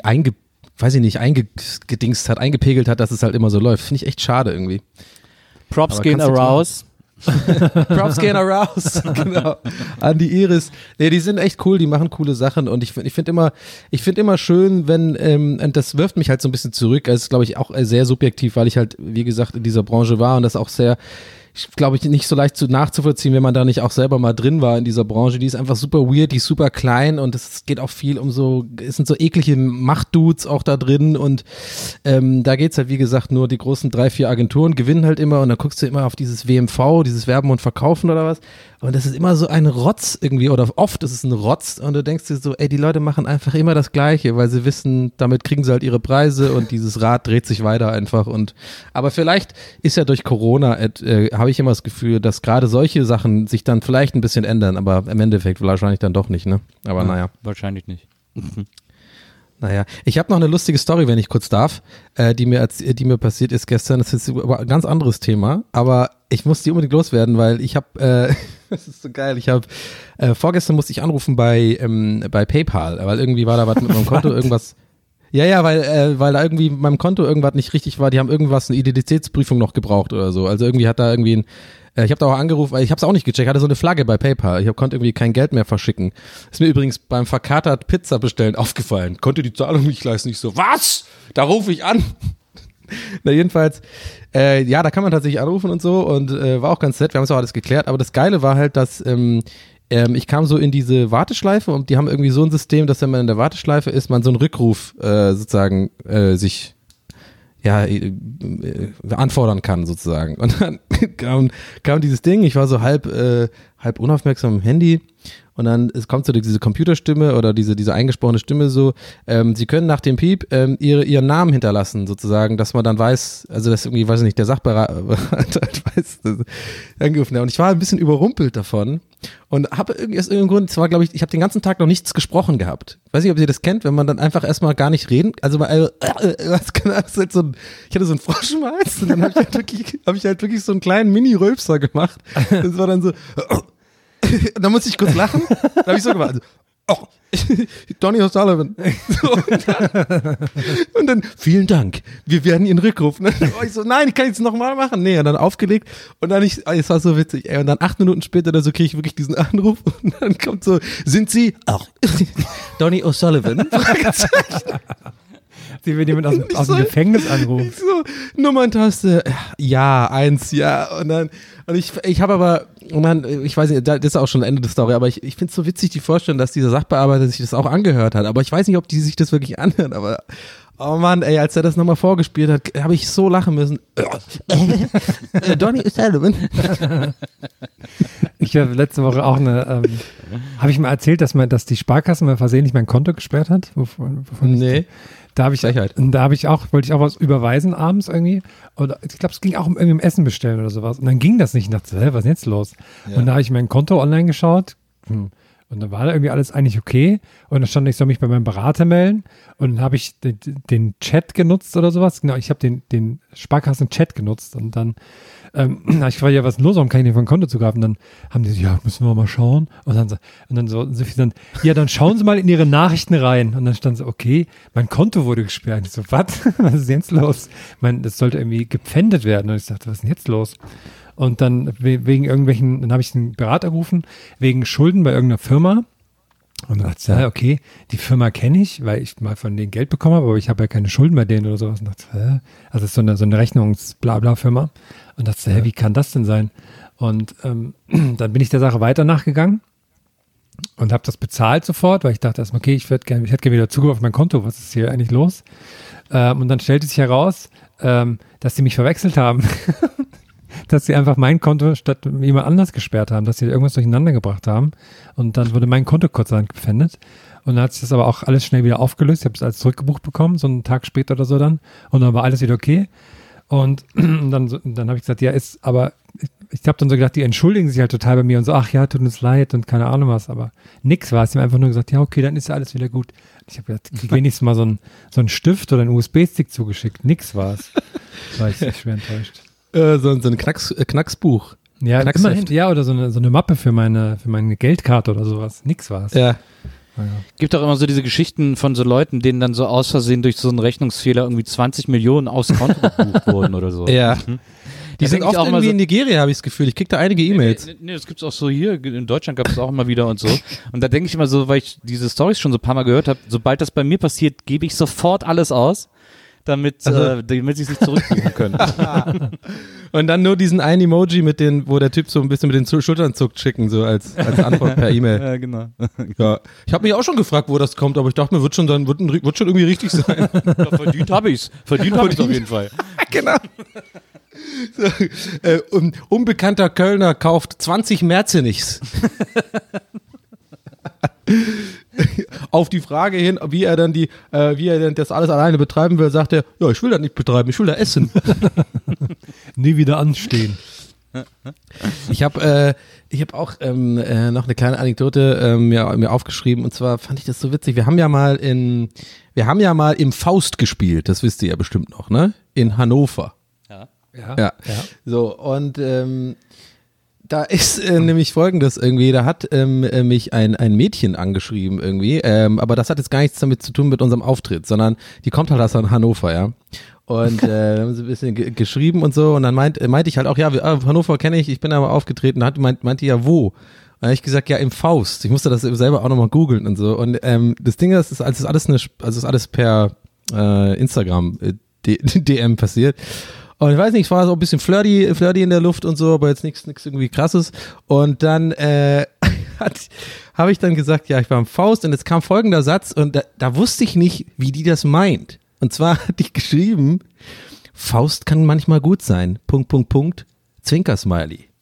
hat, dass es halt immer so läuft. Finde ich echt schade irgendwie. Props gehen Arouse. Props gehen Arouse, genau. An die Iris. Nee, die sind echt cool, die machen coole Sachen und ich finde immer schön, wenn, und das wirft mich halt so ein bisschen zurück, es ist glaube ich auch sehr subjektiv, weil ich halt, wie gesagt, in dieser Branche war und das auch sehr, glaube ich, nicht so leicht nachzuvollziehen, wenn man da nicht auch selber mal drin war in dieser Branche. Die ist einfach super weird, die ist super klein und es geht auch viel um es sind so eklige Machtdudes auch da drin und da geht's halt, wie gesagt, nur die großen 3-4 Agenturen gewinnen halt immer und dann guckst du immer auf dieses WMV, dieses Werben und Verkaufen oder was und das ist immer so ein Rotz irgendwie oder oft ist es ein Rotz und du denkst dir so, ey, die Leute machen einfach immer das Gleiche, weil sie wissen, damit kriegen sie halt ihre Preise und dieses Rad dreht sich weiter einfach aber vielleicht ist ja durch Corona habe ich immer das Gefühl, dass gerade solche Sachen sich dann vielleicht ein bisschen ändern, aber im Endeffekt wahrscheinlich dann doch nicht, ne? Aber naja. Wahrscheinlich nicht. Naja, ich habe noch eine lustige Story, wenn ich kurz darf, die mir passiert ist gestern. Das ist ein ganz anderes Thema, aber ich muss die unbedingt loswerden, weil ich habe, das ist so geil, vorgestern musste ich anrufen bei PayPal, weil irgendwie war da was mit meinem Konto, irgendwas. Ja, weil da irgendwie mit meinem Konto irgendwas nicht richtig war. Die haben irgendwas, eine Identitätsprüfung noch gebraucht oder so. Also irgendwie hat da irgendwie ich habe da auch angerufen, weil ich habe es auch nicht gecheckt, hatte so eine Flagge bei PayPal. Ich konnte irgendwie kein Geld mehr verschicken. Ist mir übrigens beim verkatert Pizza bestellen aufgefallen. Konnte die Zahlung nicht leisten. Ich so, was? Da rufe ich an. Na jedenfalls, da kann man tatsächlich anrufen und so und war auch ganz nett. Wir haben es auch alles geklärt. Aber das Geile war halt, dass ich kam so in diese Warteschleife und die haben irgendwie so ein System, dass wenn man in der Warteschleife ist, man so einen Rückruf sozusagen sich anfordern kann sozusagen. Und dann kam dieses Ding, ich war so halb unaufmerksam am Handy und dann kommt so diese Computerstimme oder diese eingesprochene Stimme so, Sie können nach dem Piep ihren Namen hinterlassen sozusagen, dass man dann weiß, also das irgendwie, weiß ich nicht, der Sachberater weiß, angerufen. Und ich war ein bisschen überrumpelt davon und habe irgendwie aus irgendeinem Grund, es war glaube ich habe den ganzen Tag noch nichts gesprochen gehabt. Weiß nicht, ob ihr das kennt, wenn man dann einfach erstmal gar nicht reden, also was kann das halt ich hatte so einen Frosch im Hals und dann habe ich halt wirklich so einen kleinen Mini-Rülpser gemacht. Das war dann so und dann musste ich kurz lachen. Da habe ich so gemacht. Donny O'Sullivan. Und dann, vielen Dank. Wir werden Ihren Rückruf. Und dann war ich so, nein, ich kann jetzt nochmal machen. Nee, und dann aufgelegt. Und dann es war so witzig. Und dann 8 Minuten später oder so kriege ich wirklich diesen Anruf. Und dann kommt so, sind Sie Donny O'Sullivan? Sie wird jemand aus dem Gefängnis anrufen. So, Nummerntaste, ja, 1, ja. Und ich habe aber, ich weiß nicht, das ist auch schon Ende der Story, aber ich finde es so witzig, die Vorstellung, dass dieser Sachbearbeiter sich das auch angehört hat. Aber ich weiß nicht, ob die sich das wirklich anhören, aber oh Mann, ey, als er das nochmal vorgespielt hat, habe ich so lachen müssen. Donny O'Sullivan. Ich habe letzte Woche auch habe ich mal erzählt, dass die Sparkasse mal versehentlich mein Konto gesperrt hat? Nee. Wollte ich auch was überweisen abends irgendwie. Oder ich glaube, es ging auch irgendwie um Essen bestellen oder sowas. Und dann ging das nicht. Ich dachte, was ist denn jetzt los? Ja. Und da habe ich mein Konto online geschaut. Und dann war da irgendwie alles eigentlich okay. Und dann stand, ich soll mich bei meinem Berater melden. Und dann habe ich den Chat genutzt oder sowas. Genau, ich habe den Sparkassen-Chat genutzt. Und dann habe ich gefragt, ja, was ist denn los? Warum kann ich nicht von Konto zugreifen? Und dann haben die so, ja, müssen wir mal schauen. Und dann so viel dann, ja, dann schauen Sie mal in Ihre Nachrichten rein. Und dann stand so, okay, mein Konto wurde gesperrt. Ich so, was? Was ist jetzt los? Das sollte irgendwie gepfändet werden. Und ich dachte, was ist denn jetzt los? Und dann wegen irgendwelchen, dann habe ich einen Berater gerufen, wegen Schulden bei irgendeiner Firma. Und dann dachte ich, ja, okay, die Firma kenne ich, weil ich mal von denen Geld bekommen habe, aber ich habe ja keine Schulden bei denen oder sowas. Und dachte, also es ist so eine Rechnungs-Blabla-Firma. Und dachte, wie kann das denn sein? Und dann bin ich der Sache weiter nachgegangen und habe das bezahlt sofort, weil ich dachte erstmal, okay, ich hätte gerne wieder Zugriff auf mein Konto, was ist hier eigentlich los? Und dann stellte sich heraus, dass sie mich verwechselt haben. Dass sie einfach mein Konto statt jemand anders gesperrt haben, dass sie irgendwas durcheinander gebracht haben. Und dann wurde mein Konto kurzerhand gepfändet. Und dann hat sich das aber auch alles schnell wieder aufgelöst. Ich habe es alles zurückgebucht bekommen, so einen Tag später oder so dann. Und dann war alles wieder okay. Und dann habe ich gesagt, ja, aber ich habe dann so gedacht, die entschuldigen sich halt total bei mir und so, ach ja, tut uns leid und keine Ahnung was. Aber nix war es. Die haben einfach nur gesagt, ja, okay, dann ist ja alles wieder gut. Ich habe gedacht, ich krieg wenigstens mal so einen Stift oder einen USB-Stick zugeschickt. Nix war es. War ich schwer enttäuscht. So ein Knacksbuch. Ja, immerhin, ja, oder so eine Mappe für meine Geldkarte oder sowas. Nix war's. Ja. Gibt auch immer so diese Geschichten von so Leuten, denen dann so aus Versehen durch so einen Rechnungsfehler irgendwie 20 Millionen aufs Konto gebucht wurden oder so. Ja. Die sind oft auch irgendwie so, in Nigeria, habe ich das Gefühl. Ich krieg da einige E-Mails. Nee, das gibt's auch so hier. In Deutschland gab es auch immer wieder und so. Und da denke ich immer so, weil ich diese Storys schon so ein paar Mal gehört habe, sobald das bei mir passiert, gebe ich sofort alles aus, damit sie es nicht zurückbuchen können. Und dann nur diesen einen Emoji wo der Typ so ein bisschen mit den Schultern zuckt, schicken, so als Antwort per E-Mail. Ja, genau. Ja. Ich habe mich auch schon gefragt, wo das kommt, aber ich dachte mir, wird schon irgendwie richtig sein. Ja, verdient habe ich's auf jeden Fall. Genau. So, unbekannter Kölner kauft 20 Merzenichs. Auf die Frage hin, wie er denn das alles alleine betreiben will, sagt er, ja, ich will das nicht betreiben, ich will da essen. Nie wieder anstehen. Ich habe auch noch eine kleine Anekdote mir aufgeschrieben, und zwar fand ich das so witzig. Wir haben ja mal im Faust gespielt, das wisst ihr ja bestimmt noch, ne? In Hannover. Ja. So, und da ist nämlich Folgendes irgendwie, da hat mich ein Mädchen angeschrieben irgendwie, aber das hat jetzt gar nichts damit zu tun mit unserem Auftritt, sondern die kommt halt aus Hannover, ja. Und haben sie ein bisschen geschrieben und so, und dann meinte ich halt auch, ja, Hannover kenne ich bin aber aufgetreten, meinte ja, wo? Und dann habe ich gesagt, ja, im Faust. Ich musste das selber auch nochmal googeln und so. Und das Ding ist, es ist alles per Instagram DM passiert. Und ich weiß nicht, es war so ein bisschen flirty in der Luft und so, aber jetzt nichts irgendwie Krasses. Und dann habe ich dann gesagt, ja, ich war im Faust, und jetzt kam folgender Satz, und da wusste ich nicht, wie die das meint. Und zwar hatte ich geschrieben, Faust kann manchmal gut sein, ... Zwinker-Smiley.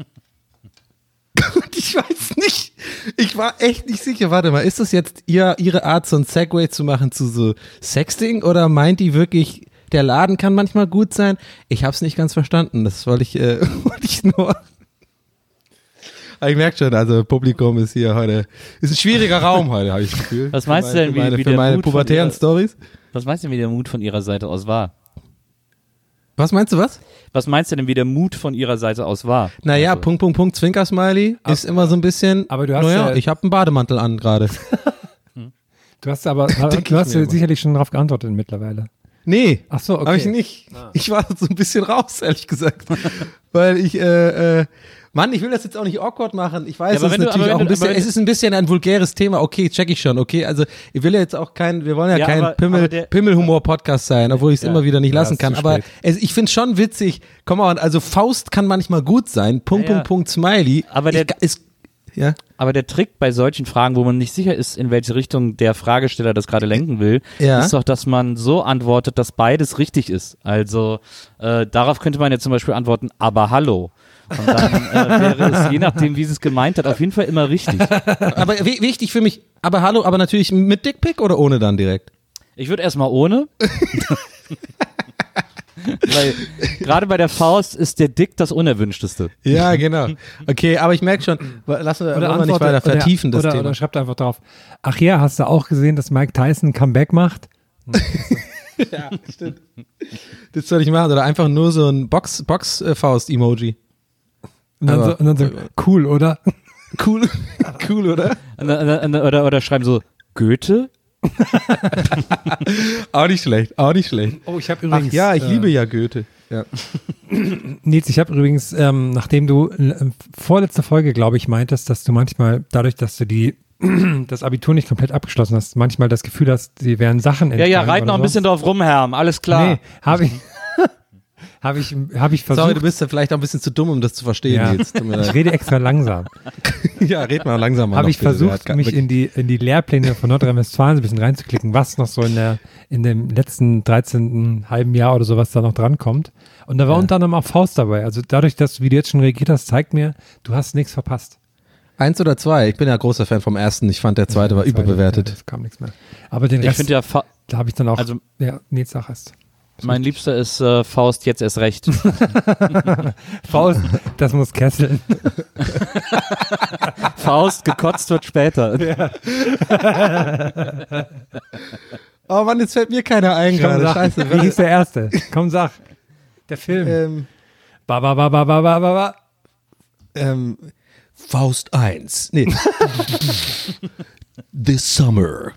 Und ich weiß nicht, ich war echt nicht sicher, warte mal, ist das jetzt ihre Art, so ein Segway zu machen zu so Sexting, oder meint die wirklich, der Laden kann manchmal gut sein? Ich habe es nicht ganz verstanden, das wollte ich nur. Aber ich merke schon, also Publikum ist hier heute, ist ein schwieriger Raum heute, habe ich das Gefühl. Was meinst du denn, für meine pubertären Stories? Was meinst du denn, wie der Mut von ihrer Seite aus war? Was meinst du, was? Was meinst du denn, wie der Mut von ihrer Seite aus war? Naja, also. Zwinker-Smiley ist immer so ein bisschen, aber du hast ich habe einen Bademantel an gerade. Du hast sicherlich schon darauf geantwortet mittlerweile. Nee, ach so, okay. Habe ich nicht. Ich war so ein bisschen raus, ehrlich gesagt. Weil ich, Mann, ich will das jetzt auch nicht awkward machen. Ich weiß, es ist natürlich auch ein bisschen, es ist ein bisschen ein vulgäres Thema. Okay, check ich schon. Okay, also ich will ja jetzt auch wir wollen ja kein Pimmelhumor-Podcast sein, obwohl ich es immer wieder nicht lassen kann. Aber ich finde es schon witzig. Komm mal, also Faust kann manchmal gut sein. ... Smiley. Aber aber der Trick bei solchen Fragen, wo man nicht sicher ist, in welche Richtung der Fragesteller das gerade lenken will, ist doch, dass man so antwortet, dass beides richtig ist. Also darauf könnte man ja zum Beispiel antworten, aber hallo. Und dann wäre es, je nachdem, wie sie es gemeint hat, auf jeden Fall immer richtig. Aber wichtig für mich, aber hallo, aber natürlich mit Dickpick oder ohne dann direkt? Ich würde erstmal ohne. Weil gerade bei der Faust ist der Dick das Unerwünschteste. Ja, genau. Okay, aber ich merke schon, lassen wir nicht weiter vertiefen das Thema. Oder schreibt einfach drauf, ach ja, hast du auch gesehen, dass Mike Tyson ein Comeback macht? Ja, stimmt. Das soll ich machen. Oder einfach nur so ein Box-Faust-Emoji. Und dann so, cool, oder? Cool, cool, oder? Oder schreiben so, Goethe? Auch nicht schlecht, auch nicht schlecht. Oh, ich habe übrigens... Ach ja, ich liebe ja Goethe. Ja. Nils, ich habe übrigens, nachdem du vorletzte Folge, glaube ich, meintest, dass du manchmal, dadurch, dass du das Abitur nicht komplett abgeschlossen hast, manchmal das Gefühl hast, sie wären Sachen Ja, reit noch ein bisschen drauf rum, Herm, alles klar. Nee, habe ich versucht. Sorry, du bist ja vielleicht auch ein bisschen zu dumm, um das zu verstehen. Ja. Jetzt. Tut mir Ich leid. rede extra langsam. Ja, red mal langsamer. Habe noch, ich bitte. versucht, mich in die Lehrpläne von Nordrhein-Westfalen so ein bisschen reinzuklicken, was noch so in dem letzten 13. halben Jahr oder sowas da noch drankommt. Und da war unter anderem auch Faust dabei. Also dadurch, dass wie du jetzt schon reagiert hast, zeigt mir, du hast nichts verpasst. 1 oder 2? Ich bin ja großer Fan vom ersten. Ich fand der zweite war überbewertet. Ja, es kam nichts mehr. Aber den Ich Rest, finde ja, da habe ich dann auch, also- Nils, sag es. mein Liebster ist Faust jetzt erst recht. Faust, das muss kesseln. Faust, gekotzt wird später. Oh Mann, jetzt fällt mir keiner ein Komm, gerade. sag, Scheiße. wie hieß der erste? Komm, sag. Der Film. Ba. Faust 1. Nee. This Summer.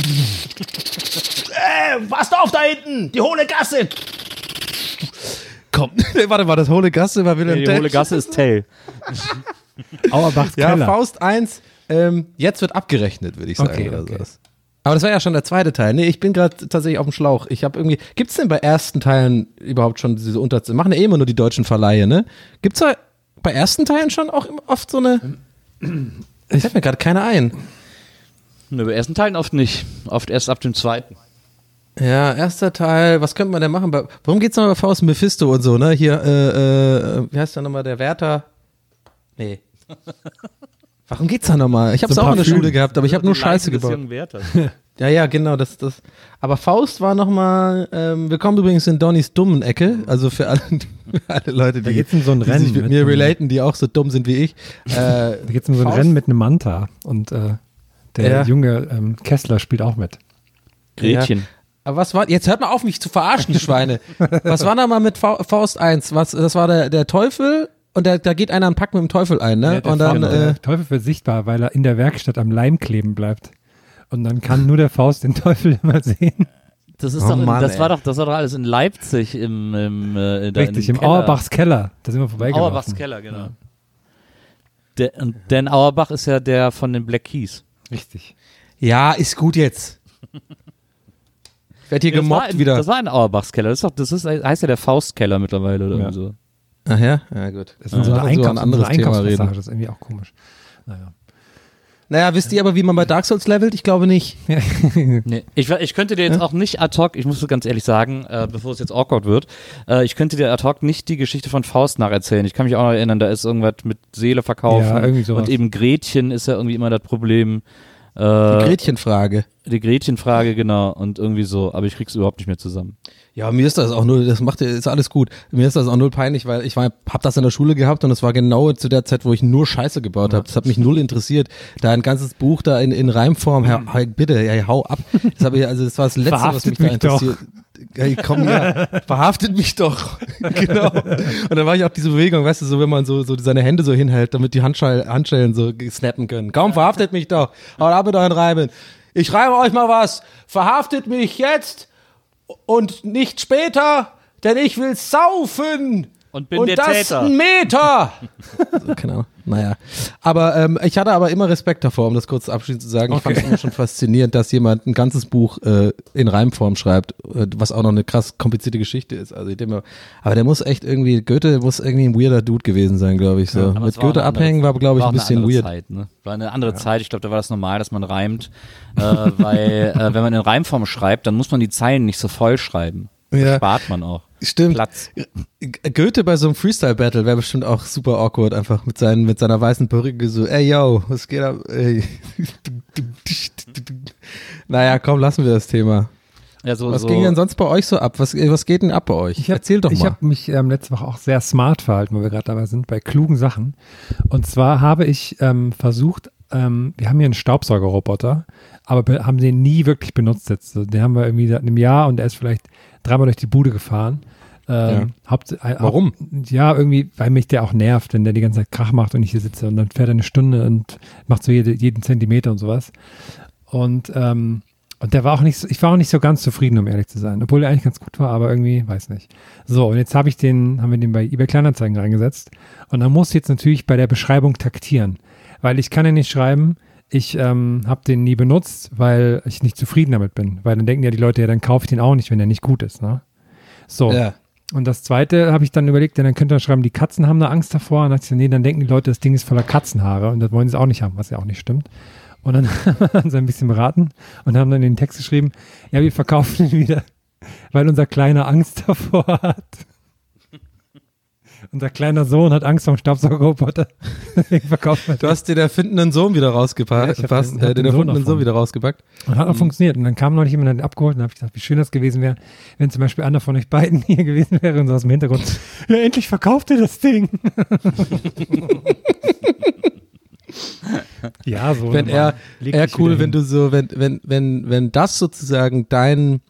Passt auf da hinten! Die hohle Gasse! Komm, warte mal, das hohle Gasse war wieder Die hohle Gasse ist Tell. Auerbachs Ja, Keller. Faust 1, jetzt wird abgerechnet, würde ich sagen. Okay, oder okay. sowas. Aber das war ja schon der zweite Teil. Nee, ich bin gerade tatsächlich auf dem Schlauch. Ich habe irgendwie, gibt's denn bei ersten Teilen überhaupt schon diese machen ja immer nur die deutschen Verleihe, ne? Gibt's da bei ersten Teilen schon auch oft so eine, fällt mir gerade keiner ein. Nö, bei ersten Teilen oft nicht. Oft erst ab dem zweiten. Ja, erster Teil, was könnte man denn machen? Worum geht's nochmal bei Faust Mephisto und so, ne? Hier, wie heißt der nochmal, der Wärter? Nee. Warum geht's da nochmal? Ich hab's So auch in der Parfüm. Schule gehabt, aber ich habe nur Scheiße gebaut. Ja, genau, das. Aber Faust war nochmal, wir kommen übrigens in Donnys dummen Ecke, also für alle Leute, Da die, geht's in so ein die Rennen sich mit mit mir einem- relaten, die auch so dumm sind wie ich. Da geht's um so ein Faust- Rennen mit einem Manta. Und der Ja. junge Kessler spielt auch mit. Gretchen. Ja. Aber was war, jetzt hört mal auf, mich zu verarschen, die Schweine. Was war da mal mit Faust 1? Das war der Teufel und da geht einer einen Pakt mit dem Teufel ein, ne? Der Und dann, Teufel wird sichtbar, weil er in der Werkstatt am Leim kleben bleibt. Und dann kann nur der Faust den Teufel immer sehen. Das ist Oh doch, Mann, das ey. war doch alles in Leipzig Richtig, im Keller. Auerbachs Keller. Da sind wir vorbeigelaufen. Auerbachs Keller, genau. Denn Auerbach ist ja der von den Black Keys. Richtig. ja, ist gut jetzt. Ich werde hier gemobbt wieder. Das war ein Auerbachs Keller. Heißt ja der Faustkeller mittlerweile oder Ja. irgendwie so. Ach ja? Ja, gut. Das ist so eine ein anderes Thema Einkaufspassage, reden. das ist irgendwie auch komisch. Naja. Naja, wisst ihr aber, wie man bei Dark Souls levelt? Ich glaube nicht. Nee. Ich könnte dir jetzt auch nicht ad hoc, ich muss ganz ehrlich sagen, bevor es jetzt awkward wird, ich könnte dir ad hoc nicht die Geschichte von Faust nacherzählen. Ich kann mich auch noch erinnern, da ist irgendwas mit Seele verkaufen. Ja, irgendwie sowas. Und eben Gretchen ist ja irgendwie immer das Problem. Die Gretchenfrage. Die Gretchenfrage, genau. Und irgendwie so. Aber ich krieg's überhaupt nicht mehr zusammen. Ja, mir ist das auch nur, ist alles gut. Mir ist das auch null peinlich, weil ich hab das in der Schule gehabt und es war genau zu der Zeit, wo ich nur Scheiße gebaut habe. Das hat mich null interessiert. Da ein ganzes Buch da in Reimform, bitte, hau ab. Das war das Letzte, was mich da interessiert. Hey, komm her, verhaftet mich doch. Genau. Und dann war ich auch diese Bewegung, weißt du, so wenn man so seine Hände so hinhält, damit die Handschellen so snappen können. Komm, verhaftet mich doch. Haut ab mit euren Reimen. Ich schreibe euch mal was. Verhaftet mich jetzt und nicht später, denn ich will saufen. Und bin der das Täter. 1 Meter. So, keine Ahnung. Naja. Aber ich hatte aber immer Respekt davor, um das kurz abschließend zu sagen. Ich fand es immer schon faszinierend, dass jemand ein ganzes Buch in Reimform schreibt, was auch noch eine krass komplizierte Geschichte ist. Also aber der muss echt irgendwie, Goethe muss irgendwie ein weirder Dude gewesen sein, glaube ich. So. Aber Mit es war auch Goethe eine andere- abhängen war, glaube ich, war ein auch bisschen eine andere weird. Zeit, ne? War eine andere Zeit. Ich glaube, da war das normal, dass man reimt. Weil wenn man in Reimform schreibt, dann muss man die Zeilen nicht so voll schreiben. Das Ja. spart man auch. Stimmt. Platz. Goethe bei so einem Freestyle-Battle wäre bestimmt auch super awkward, einfach mit seiner weißen Perücke so, ey yo, was geht ab? Ey. Naja, komm, lassen wir das Thema. Ja, Was ging denn sonst bei euch so ab? Was geht denn ab bei euch? Erzähl doch mal. Ich habe mich letzte Woche auch sehr smart verhalten, wo wir gerade dabei sind, bei klugen Sachen. Und zwar habe ich versucht, wir haben hier einen Staubsaugerroboter, aber haben den nie wirklich benutzt jetzt. Also den haben wir irgendwie seit einem Jahr und der ist vielleicht 3-mal durch die Bude gefahren. Warum? Ja, irgendwie, weil mich der auch nervt, wenn der die ganze Zeit Krach macht und ich hier sitze und dann fährt er eine Stunde und macht so jeden Zentimeter und sowas. Und der war auch nicht so, ich war auch nicht so ganz zufrieden, um ehrlich zu sein, obwohl er eigentlich ganz gut war, aber irgendwie, weiß nicht. So, und jetzt haben wir den bei eBay Kleinanzeigen reingesetzt und dann muss ich jetzt natürlich bei der Beschreibung taktieren, weil ich kann ja nicht schreiben, ich habe den nie benutzt, weil ich nicht zufrieden damit bin, weil dann denken ja die Leute, ja, dann kaufe ich den auch nicht, wenn der nicht gut ist, ne? So. Ja. Und das Zweite habe ich dann überlegt, denn dann könnte man schreiben, die Katzen haben eine Angst davor. Und dann dachte ich, nee, dann denken die Leute, das Ding ist voller Katzenhaare und das wollen sie auch nicht haben, was ja auch nicht stimmt. Und dann haben wir uns ein bisschen beraten und haben dann den Text geschrieben, ja, wir verkaufen ihn wieder, weil unser Kleiner Angst davor hat. Unser kleiner Sohn hat Angst vor dem Staubsaugerroboter. Deswegen verkauft man. Du hast den erfindenden Sohn wieder rausgepackt. Ja, den erfundenen Sohn wieder rausgepackt. Und hat auch funktioniert. Und dann kam neulich jemand dann abgeholt und habe ich gedacht, wie schön das gewesen wäre, wenn zum Beispiel einer von euch beiden hier gewesen wäre und so aus dem Hintergrund. Ja, endlich verkauft ihr das Ding. Ja, so. Wenn eher cool, wenn du so, wenn das sozusagen dein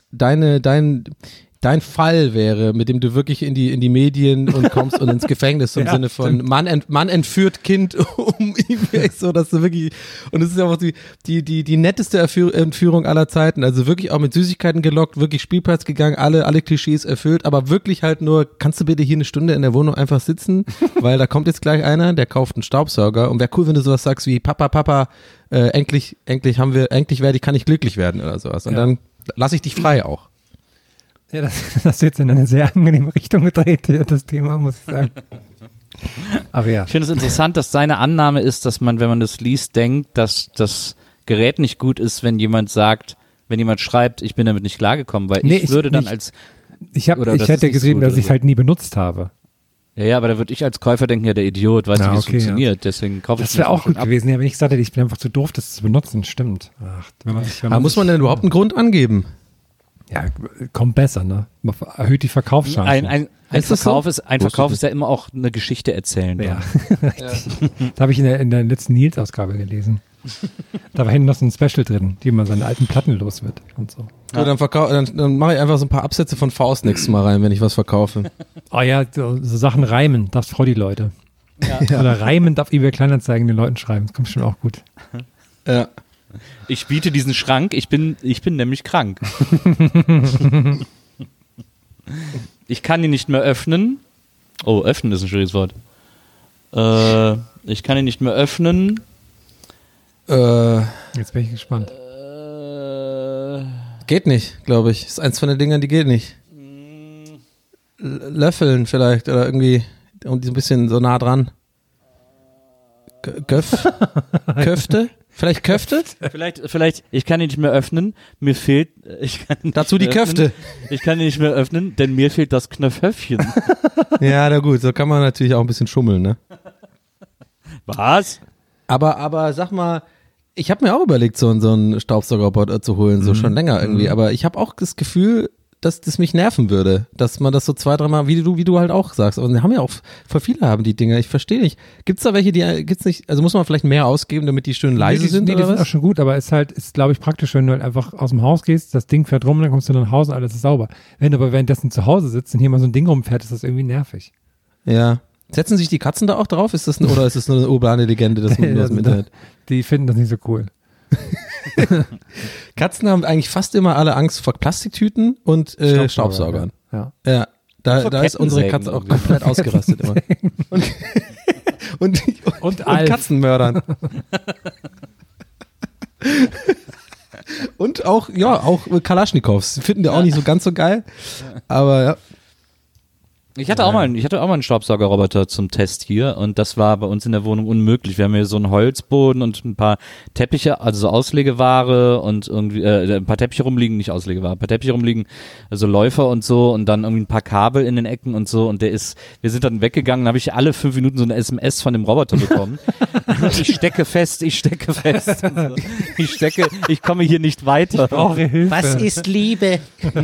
Fall wäre, mit dem du wirklich in die Medien und kommst und ins Gefängnis im Sinne von Mann entführt Kind um eBay, so dass du wirklich, und es ist ja auch die netteste Entführung aller Zeiten, also wirklich auch mit Süßigkeiten gelockt, wirklich Spielplatz gegangen, alle Klischees erfüllt, aber wirklich halt nur, kannst du bitte hier eine Stunde in der Wohnung einfach sitzen, weil da kommt jetzt gleich einer, der kauft einen Staubsauger und wäre cool, wenn du sowas sagst wie Papa, endlich kann ich glücklich werden oder sowas und dann lasse ich dich frei auch. Ja, das hast du jetzt in eine sehr angenehme Richtung gedreht, das Thema, muss ich sagen. Aber ja. Ich finde es interessant, dass seine Annahme ist, dass man, wenn man das liest, denkt, dass das Gerät nicht gut ist, wenn jemand schreibt, ich bin damit nicht klargekommen, weil ich hätte geschrieben, dass ich es halt nie benutzt habe. Ja, aber da würde ich als Käufer denken, ja, der Idiot, weiß nicht, wie es funktioniert, deswegen kaufe ich es. Das wäre auch gut gewesen, ja, wenn ich gesagt hätte, ich bin einfach zu doof, das zu benutzen, stimmt. Aber muss man denn überhaupt einen Grund angeben? Ja, kommt besser, ne? Man erhöht die Verkaufschancen. Ein Verkauf ist ja immer auch eine Geschichte erzählen. Ja, richtig. Das habe ich in der letzten Nils-Ausgabe gelesen. Da war hinten noch so ein Special drin, wie man seine alten Platten los wird und so. Ja. Dann mache ich einfach so ein paar Absätze von Faust nächstes Mal rein, wenn ich was verkaufe. Oh ja, so Sachen reimen, das freut die Leute. Ja. Oder reimen darf eBay Kleinanzeigen den Leuten schreiben, das kommt schon auch gut. Ja. Ich biete diesen Schrank, ich bin nämlich krank. Ich kann ihn nicht mehr öffnen. Oh, öffnen ist ein schwieriges Wort. Ich kann ihn nicht mehr öffnen. Jetzt bin ich gespannt. Geht nicht, glaube ich. Ist eins von den Dingern, die geht nicht. Löffeln vielleicht oder irgendwie und so ein bisschen so nah dran. Köfte? Vielleicht Köfte? Vielleicht, ich kann ihn nicht mehr öffnen, mir fehlt, dazu die Köfte. Ich kann ihn nicht mehr öffnen, denn mir fehlt das Knöpfchen. Ja, na gut, so kann man natürlich auch ein bisschen schummeln, ne? Was? Aber sag mal, ich habe mir auch überlegt, so einen Staubsaugerroboter zu holen, so schon länger irgendwie, aber ich habe auch das Gefühl, dass das mich nerven würde, dass man das so 2-3 Mal, wie du halt auch sagst, aber wir haben ja auch, voll viele haben die Dinger, ich verstehe nicht. Gibt's da welche, gibt's nicht, also muss man vielleicht mehr ausgeben, damit die schön leise sind oder oder was? Die sind auch schon gut, aber ist glaube ich praktisch, wenn du halt einfach aus dem Haus gehst, das Ding fährt rum, dann kommst du nach Hause, alles ist sauber. Wenn du aber währenddessen zu Hause sitzt und hier mal so ein Ding rumfährt, ist das irgendwie nervig. Ja. Setzen sich die Katzen da auch drauf? Oder ist das nur eine urbane Legende, das nur aus dem Internet? Die finden das nicht so cool. Katzen haben eigentlich fast immer alle Angst vor Plastiktüten und Staubsaugern. Ja. Da ist unsere Katze auch komplett ausgerastet immer. Und Katzenmördern. Und auch Kalaschnikows. Finden die auch nicht so ganz so geil. Aber ja. Ich hatte auch mal einen Staubsaugerroboter zum Test hier und das war bei uns in der Wohnung unmöglich. Wir haben hier so einen Holzboden und ein paar Teppiche, also so Auslegeware und irgendwie ein paar Teppiche rumliegen, nicht Auslegeware, ein paar Teppiche rumliegen, also Läufer und so und dann irgendwie ein paar Kabel in den Ecken und so und wir sind dann weggegangen, habe ich alle 5 Minuten so eine SMS von dem Roboter bekommen. Ich stecke fest. Ich komme hier nicht weiter. Ich brauche Hilfe. Was ist Liebe?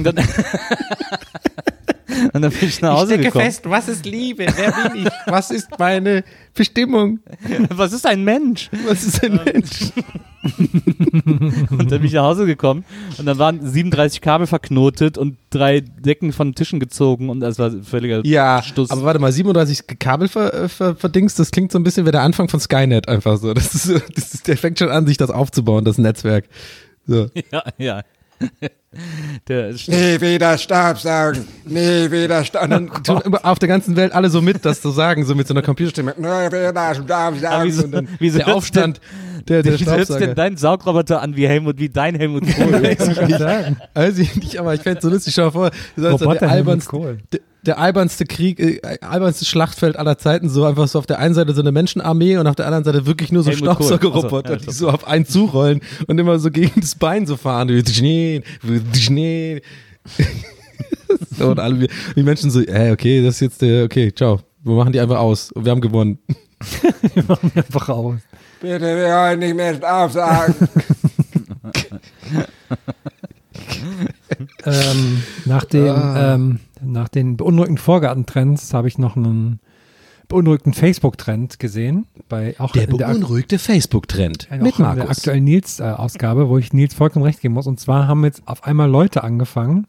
Und dann bin ich nach Hause gekommen. fest, was ist Liebe? Wer bin ich? Was ist meine Bestimmung? Was ist ein Mensch? Was ist ein Mensch? Und dann bin ich nach Hause gekommen und dann waren 37 Kabel verknotet und 3 Decken von Tischen gezogen und das war völliger Stuss. Aber warte mal, 37 Kabel verdingst, das klingt so ein bisschen wie der Anfang von Skynet einfach so. Der fängt schon an, sich das aufzubauen, das Netzwerk. So. Ja. Nie wieder Staubsaugen, nie wieder Staubsaugen. Und dann tun auf der ganzen Welt alle so mit, das zu sagen, so mit so einer Computerstimme. Nie wieder Staubsaugen. Und dann wieso der Aufstand der Wie hört Staubsauger. denn dein Saugroboter an wie dein Helmut Kohl? Weiß ich nicht, aber ich fände es so lustig. Schau mal vor, das ist der albernste Krieg, albernste Schlachtfeld aller Zeiten, so einfach so auf der einen Seite so eine Menschenarmee und auf der anderen Seite wirklich nur so Helmut Kohl. Staubsaugerroboter, Also, die so auf einen zurollen und immer so gegen das Bein so fahren. So, und alle die Menschen so, okay, das ist jetzt okay, ciao. Wir machen die einfach aus und wir haben gewonnen. Wir machen einfach aus. Bitte, wir wollen nicht mehr Staubsaugen. Nach den beunruhigenden Vorgartentrends habe ich noch einen beunruhigten Facebook-Trend gesehen. Der beunruhigte Facebook-Trend mit in Markus. der aktuellen Nils-Ausgabe, wo ich Nils vollkommen recht geben muss. Und zwar haben jetzt auf einmal Leute angefangen,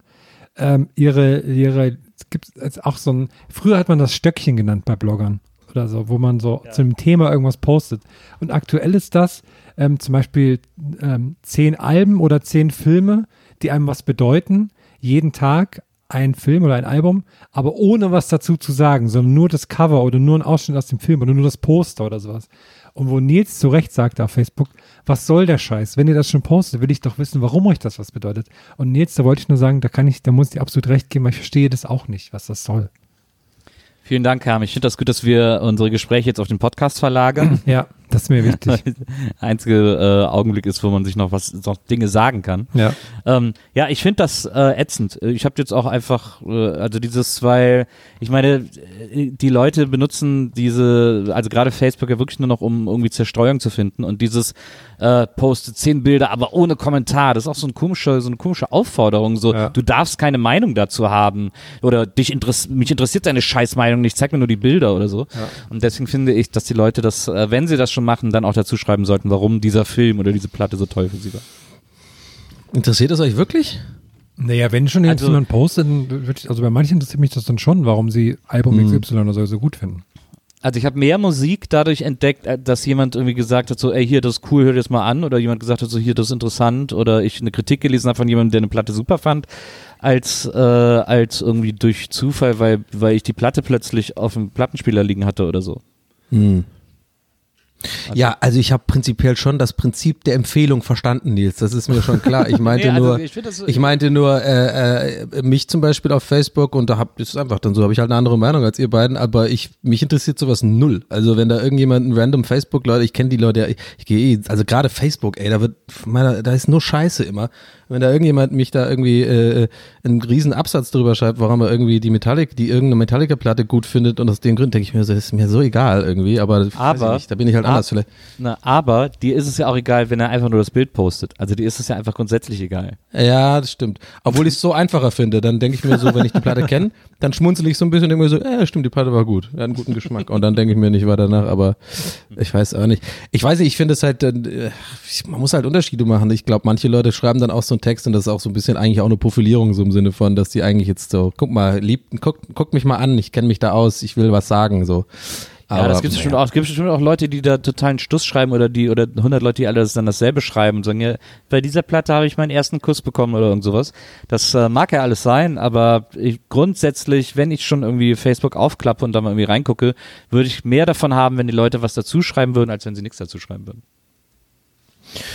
es gibt jetzt auch so ein, früher hat man das Stöckchen genannt bei Bloggern oder so, wo man so zu einem Thema irgendwas postet. Und aktuell ist das zum Beispiel 10 Alben oder 10 Filme, die einem was bedeuten, jeden Tag ein Film oder ein Album, aber ohne was dazu zu sagen, sondern nur das Cover oder nur ein Ausschnitt aus dem Film oder nur das Poster oder sowas. Und wo Nils zu Recht sagte auf Facebook, was soll der Scheiß? Wenn ihr das schon postet, will ich doch wissen, warum euch das was bedeutet. Und Nils, da wollte ich nur sagen, da muss ich dir absolut recht geben, weil ich verstehe das auch nicht, was das soll. Vielen Dank, Carmen. Ich finde das gut, dass wir unsere Gespräche jetzt auf den Podcast verlagern. Ja, das ist mir wichtig. Einzige Augenblick ist, wo man sich noch Dinge sagen kann. Ja. Ich finde das ätzend. Ich habe jetzt auch einfach, weil ich meine, die Leute benutzen also gerade Facebook ja wirklich nur noch, um irgendwie Zerstreuung zu finden und dieses postet 10 Bilder, aber ohne Kommentar. Das ist auch so eine komische Aufforderung. So, du darfst keine Meinung dazu haben oder mich interessiert deine Scheißmeinung nicht, zeig mir nur die Bilder oder so. Ja. Und deswegen finde ich, dass die Leute das, wenn sie das schon machen, dann auch dazu schreiben sollten, warum dieser Film oder diese Platte so toll für sie war. Interessiert das euch wirklich? Naja, wenn schon jetzt jemand postet, also bei manchen interessiert mich das dann schon, warum sie Album XY oder so gut finden. Also ich habe mehr Musik dadurch entdeckt, dass jemand irgendwie gesagt hat, so, ey, hier, das ist cool, hör dir das mal an, oder jemand gesagt hat, so, hier, das ist interessant, oder ich eine Kritik gelesen habe von jemandem, der eine Platte super fand, als irgendwie durch Zufall, weil ich die Platte plötzlich auf dem Plattenspieler liegen hatte oder so. Ja, also ich habe prinzipiell schon das Prinzip der Empfehlung verstanden, Nils. Das ist mir schon klar. Ich meinte nur mich zum Beispiel auf Facebook und da ist einfach dann so, habe ich halt eine andere Meinung als ihr beiden, aber mich interessiert sowas null. Also wenn da irgendjemand ein random Facebook-Leute, ich kenne die Leute, ich gehe also gerade Facebook, ey, da ist nur Scheiße immer. Wenn da irgendjemand mich da irgendwie einen riesen Absatz drüber schreibt, warum er irgendwie irgendeine Metallica-Platte gut findet und aus dem Grund denke ich mir, das ist mir so egal irgendwie, aber weiß ich nicht, da bin ich halt anders vielleicht. Aber dir ist es ja auch egal, wenn er einfach nur das Bild postet. Also dir ist es ja einfach grundsätzlich egal. Ja, das stimmt. Obwohl ich es so einfacher finde, dann denke ich mir so, wenn ich die Platte kenne, dann schmunzel ich so ein bisschen und denke mir so, stimmt, die Platte war gut, hat einen guten Geschmack und dann denke ich mir nicht weiter nach, aber ich weiß auch nicht. Ich weiß nicht, ich finde es halt, man muss halt Unterschiede machen. Ich glaube, manche Leute schreiben dann auch so einen Text und das ist auch so ein bisschen eigentlich auch eine Profilierung so im Sinne von, dass die eigentlich jetzt so, guck mal, guck mich mal an, ich kenne mich da aus, ich will was sagen, so. Ja, aber, das gibt es bestimmt auch. Es gibt bestimmt auch Leute, die da totalen Stuss schreiben oder 100 Leute, die alle dann dasselbe schreiben und sagen, ja, bei dieser Platte habe ich meinen ersten Kuss bekommen oder irgend sowas. Das mag ja alles sein, aber grundsätzlich, wenn ich schon irgendwie Facebook aufklappe und da mal irgendwie reingucke, würde ich mehr davon haben, wenn die Leute was dazu schreiben würden, als wenn sie nichts dazu schreiben würden.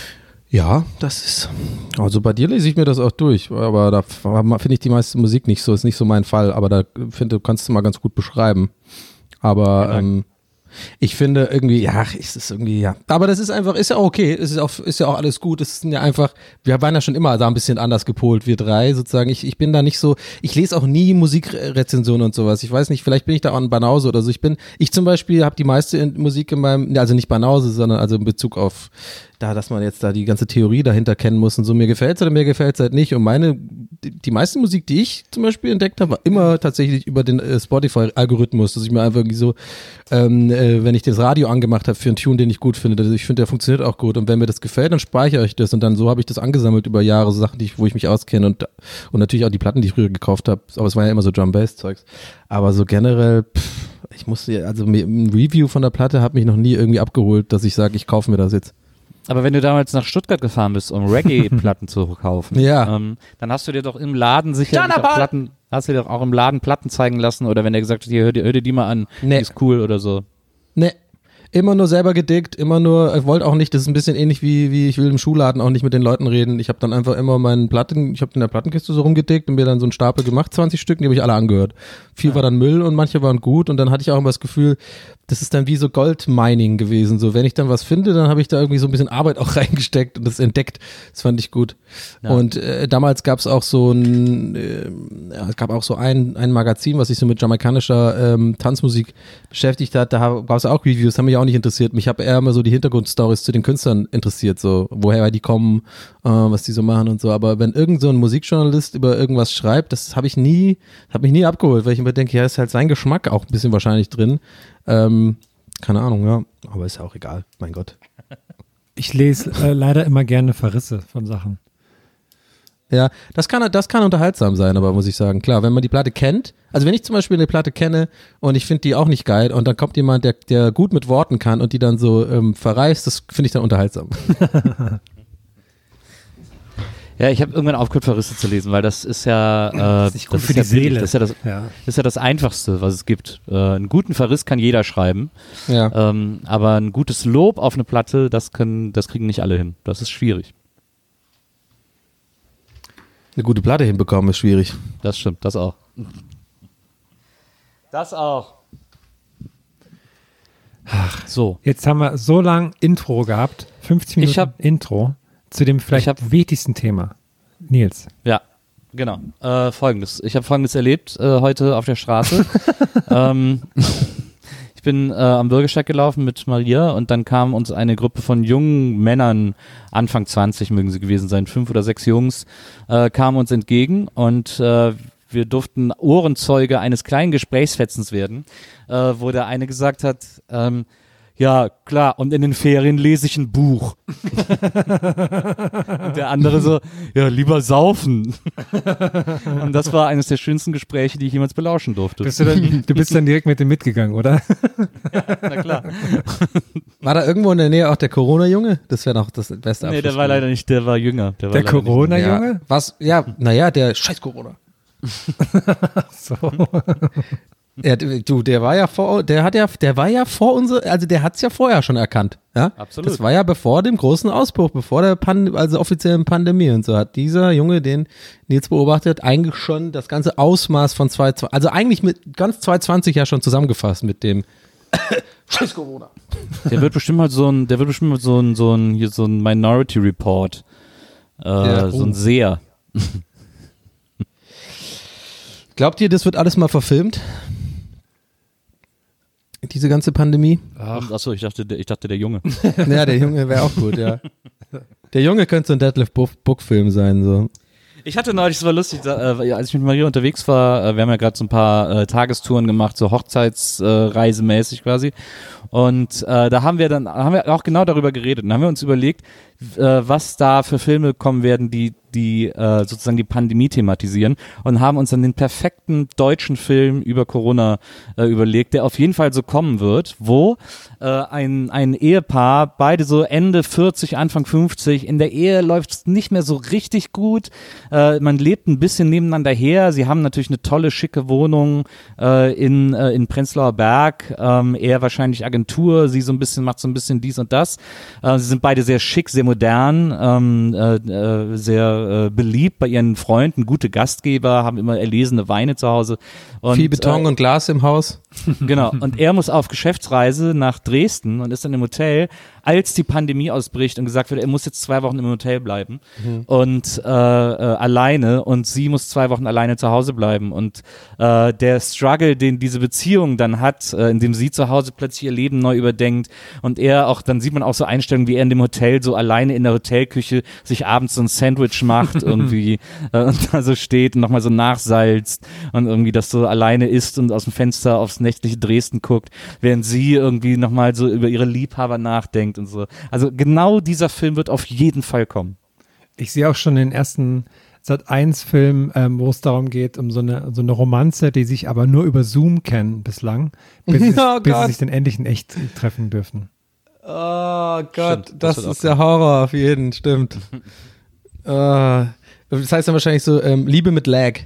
Ja, das ist. Also bei dir lese ich mir das auch durch, aber da finde ich die meiste Musik nicht so, ist nicht so mein Fall, aber da finde kannst du mal ganz gut beschreiben. Aber ich finde irgendwie, ja, ist es irgendwie, ja. Aber das ist einfach, ist ja auch okay, ist ja auch alles gut. Es sind ja einfach, wir waren ja schon immer da ein bisschen anders gepolt, wir drei sozusagen. Ich bin da nicht so, ich lese auch nie Musikrezensionen und sowas. Ich weiß nicht, vielleicht bin ich da auch ein Banause oder so. Ich zum Beispiel habe die meiste Musik in meinem, also nicht Banause, sondern also in Bezug auf dass man jetzt da die ganze Theorie dahinter kennen muss und so, mir gefällt's oder mir gefällt's halt nicht. Und die meiste Musik, die ich zum Beispiel entdeckt habe, war immer tatsächlich über den Spotify-Algorithmus, dass ich mir einfach irgendwie so, wenn ich das Radio angemacht habe für einen Tune, den ich gut finde, ich finde, der funktioniert auch gut und wenn mir das gefällt, dann speichere ich das und dann so habe ich das angesammelt über Jahre, so Sachen, wo ich mich auskenne und natürlich auch die Platten, die ich früher gekauft habe, aber es war ja immer so Drum-Bass-Zeugs. Aber so generell, ein Review von der Platte hat mich noch nie irgendwie abgeholt, dass ich sage, ich kaufe mir das jetzt. Aber wenn du damals nach Stuttgart gefahren bist, um Reggae-Platten zu kaufen, dann hast du dir doch im Laden sicherlich auch Platten zeigen lassen oder wenn der gesagt hat, hier, hör dir die mal an, die ist cool oder so. Nee. Immer nur selber gedickt, ich wollte auch nicht, das ist ein bisschen ähnlich wie ich will im Schuhladen auch nicht mit den Leuten reden. Ich habe dann einfach immer ich habe in der Plattenkiste so rumgedickt und mir dann so einen Stapel gemacht, 20 Stück, die habe ich alle angehört. Viel war dann Müll und manche waren gut und dann hatte ich auch immer das Gefühl, das ist dann wie so Goldmining gewesen. So, wenn ich dann was finde, dann habe ich da irgendwie so ein bisschen Arbeit auch reingesteckt und das entdeckt. Das fand ich gut. Ja. Und damals gab es auch so ein Magazin, was sich so mit jamaikanischer Tanzmusik beschäftigt hat. Da gab es auch Reviews, haben mich auch nicht interessiert. Mich habe eher immer so die Hintergrundstories zu den Künstlern interessiert, so woher die kommen, was die so machen und so. Aber wenn irgend so ein Musikjournalist über irgendwas schreibt, das hat mich nie abgeholt, weil ich immer denke, ja, ist halt sein Geschmack auch ein bisschen wahrscheinlich drin. Keine Ahnung, ja. Aber ist ja auch egal, mein Gott. Ich lese leider immer gerne Verrisse von Sachen. Ja, das kann unterhaltsam sein, aber muss ich sagen, klar, wenn man die Platte kennt, also wenn ich zum Beispiel eine Platte kenne und ich finde die auch nicht geil und dann kommt jemand, der gut mit Worten kann und die dann so verreißt, das finde ich dann unterhaltsam. Ja, ich habe irgendwann aufgehört, Verrisse zu lesen, weil das ist ja das ist nicht gut für die Seele. Das ist ja das Einfachste, was es gibt. Einen guten Verriss kann jeder schreiben, aber ein gutes Lob auf eine Platte, das kriegen nicht alle hin. Das ist schwierig. Eine gute Platte hinbekommen ist schwierig. Das stimmt, das auch. Das auch. Ach, so. Jetzt haben wir so lang Intro gehabt, 50 Minuten Intro. Zu dem vielleicht wichtigsten Thema. Nils. Ja, genau. Folgendes. Ich habe Folgendes erlebt heute auf der Straße. Ich bin am Bürgersteig gelaufen mit Maria und dann kam uns eine Gruppe von jungen Männern, Anfang 20 mögen sie gewesen sein, 5 oder 6 Jungs, kamen uns entgegen und wir durften Ohrenzeuge eines kleinen Gesprächsfetzens werden, wo der eine gesagt hat, ja, klar, und in den Ferien lese ich ein Buch. Und der andere so, ja, lieber saufen. Und das war eines der schönsten Gespräche, die ich jemals belauschen durfte. Du bist dann direkt mit dem mitgegangen, oder? Ja, na klar. War da irgendwo in der Nähe auch der Corona-Junge? Das wäre noch das beste Abschluss. Nee, der war leider nicht, der war jünger. Der Corona-Junge? Ja, was? Ja, naja, der scheiß Corona. So. Ja, der war ja vor unser, also der hat's ja vorher schon erkannt, ja? Absolut. Das war ja bevor dem großen Ausbruch, bevor der offiziellen Pandemie und so, hat dieser Junge, den Nils beobachtet, eigentlich schon das ganze Ausmaß von 2020, also eigentlich mit ganz 2020 ja schon zusammengefasst mit dem Scheiß Corona. Der wird bestimmt mal so ein Minority Report, so ein Seher. Glaubt ihr, das wird alles mal verfilmt? Diese ganze Pandemie? Achso, ich dachte der Junge. Ja, der Junge wäre auch gut, ja. Der Junge könnte so ein Deadlift Book-Film sein, so. Ich hatte neulich, das war lustig, als ich mit Maria unterwegs war, wir haben ja gerade so ein paar Tagestouren gemacht, so Hochzeitsreisemäßig quasi. Und da haben wir auch genau darüber geredet. Und haben wir uns überlegt, was da für Filme kommen werden, die sozusagen die Pandemie thematisieren, und haben uns dann den perfekten deutschen Film über Corona überlegt, der auf jeden Fall so kommen wird, wo ein Ehepaar, beide so Ende 40, Anfang 50, in der Ehe läuft es nicht mehr so richtig gut, man lebt ein bisschen nebeneinander her, sie haben natürlich eine tolle, schicke Wohnung in Prenzlauer Berg, er wahrscheinlich Agentur Agentur, sie macht so ein bisschen dies und das. Sie sind beide sehr schick, sehr modern, sehr beliebt bei ihren Freunden, gute Gastgeber, haben immer erlesene Weine zu Hause. Und, viel Beton und Glas im Haus. Genau, und er muss auf Geschäftsreise nach Dresden und ist dann im Hotel, als die Pandemie ausbricht und gesagt wird, er muss jetzt 2 Wochen im Hotel bleiben und alleine, und sie muss 2 Wochen alleine zu Hause bleiben, und der Struggle, den diese Beziehung dann hat, indem sie zu Hause plötzlich ihr Leben neu überdenkt und er auch, dann sieht man auch so Einstellungen, wie er in dem Hotel so alleine in der Hotelküche sich abends so ein Sandwich macht irgendwie und da so steht und nochmal so nachsalzt und irgendwie das so alleine isst und aus dem Fenster aufs nächtliche Dresden guckt, während sie irgendwie nochmal so über ihre Liebhaber nachdenkt und so. Also genau dieser Film wird auf jeden Fall kommen. Ich sehe auch schon den ersten Sat.1-Film, wo es darum geht, um so eine Romanze, die sich aber nur über Zoom kennen bislang, bis sie sich dann endlich in echt treffen dürfen. Oh Gott, Stimmt, das ist der Horror auf jeden, stimmt. Das heißt dann wahrscheinlich so Liebe mit Lag.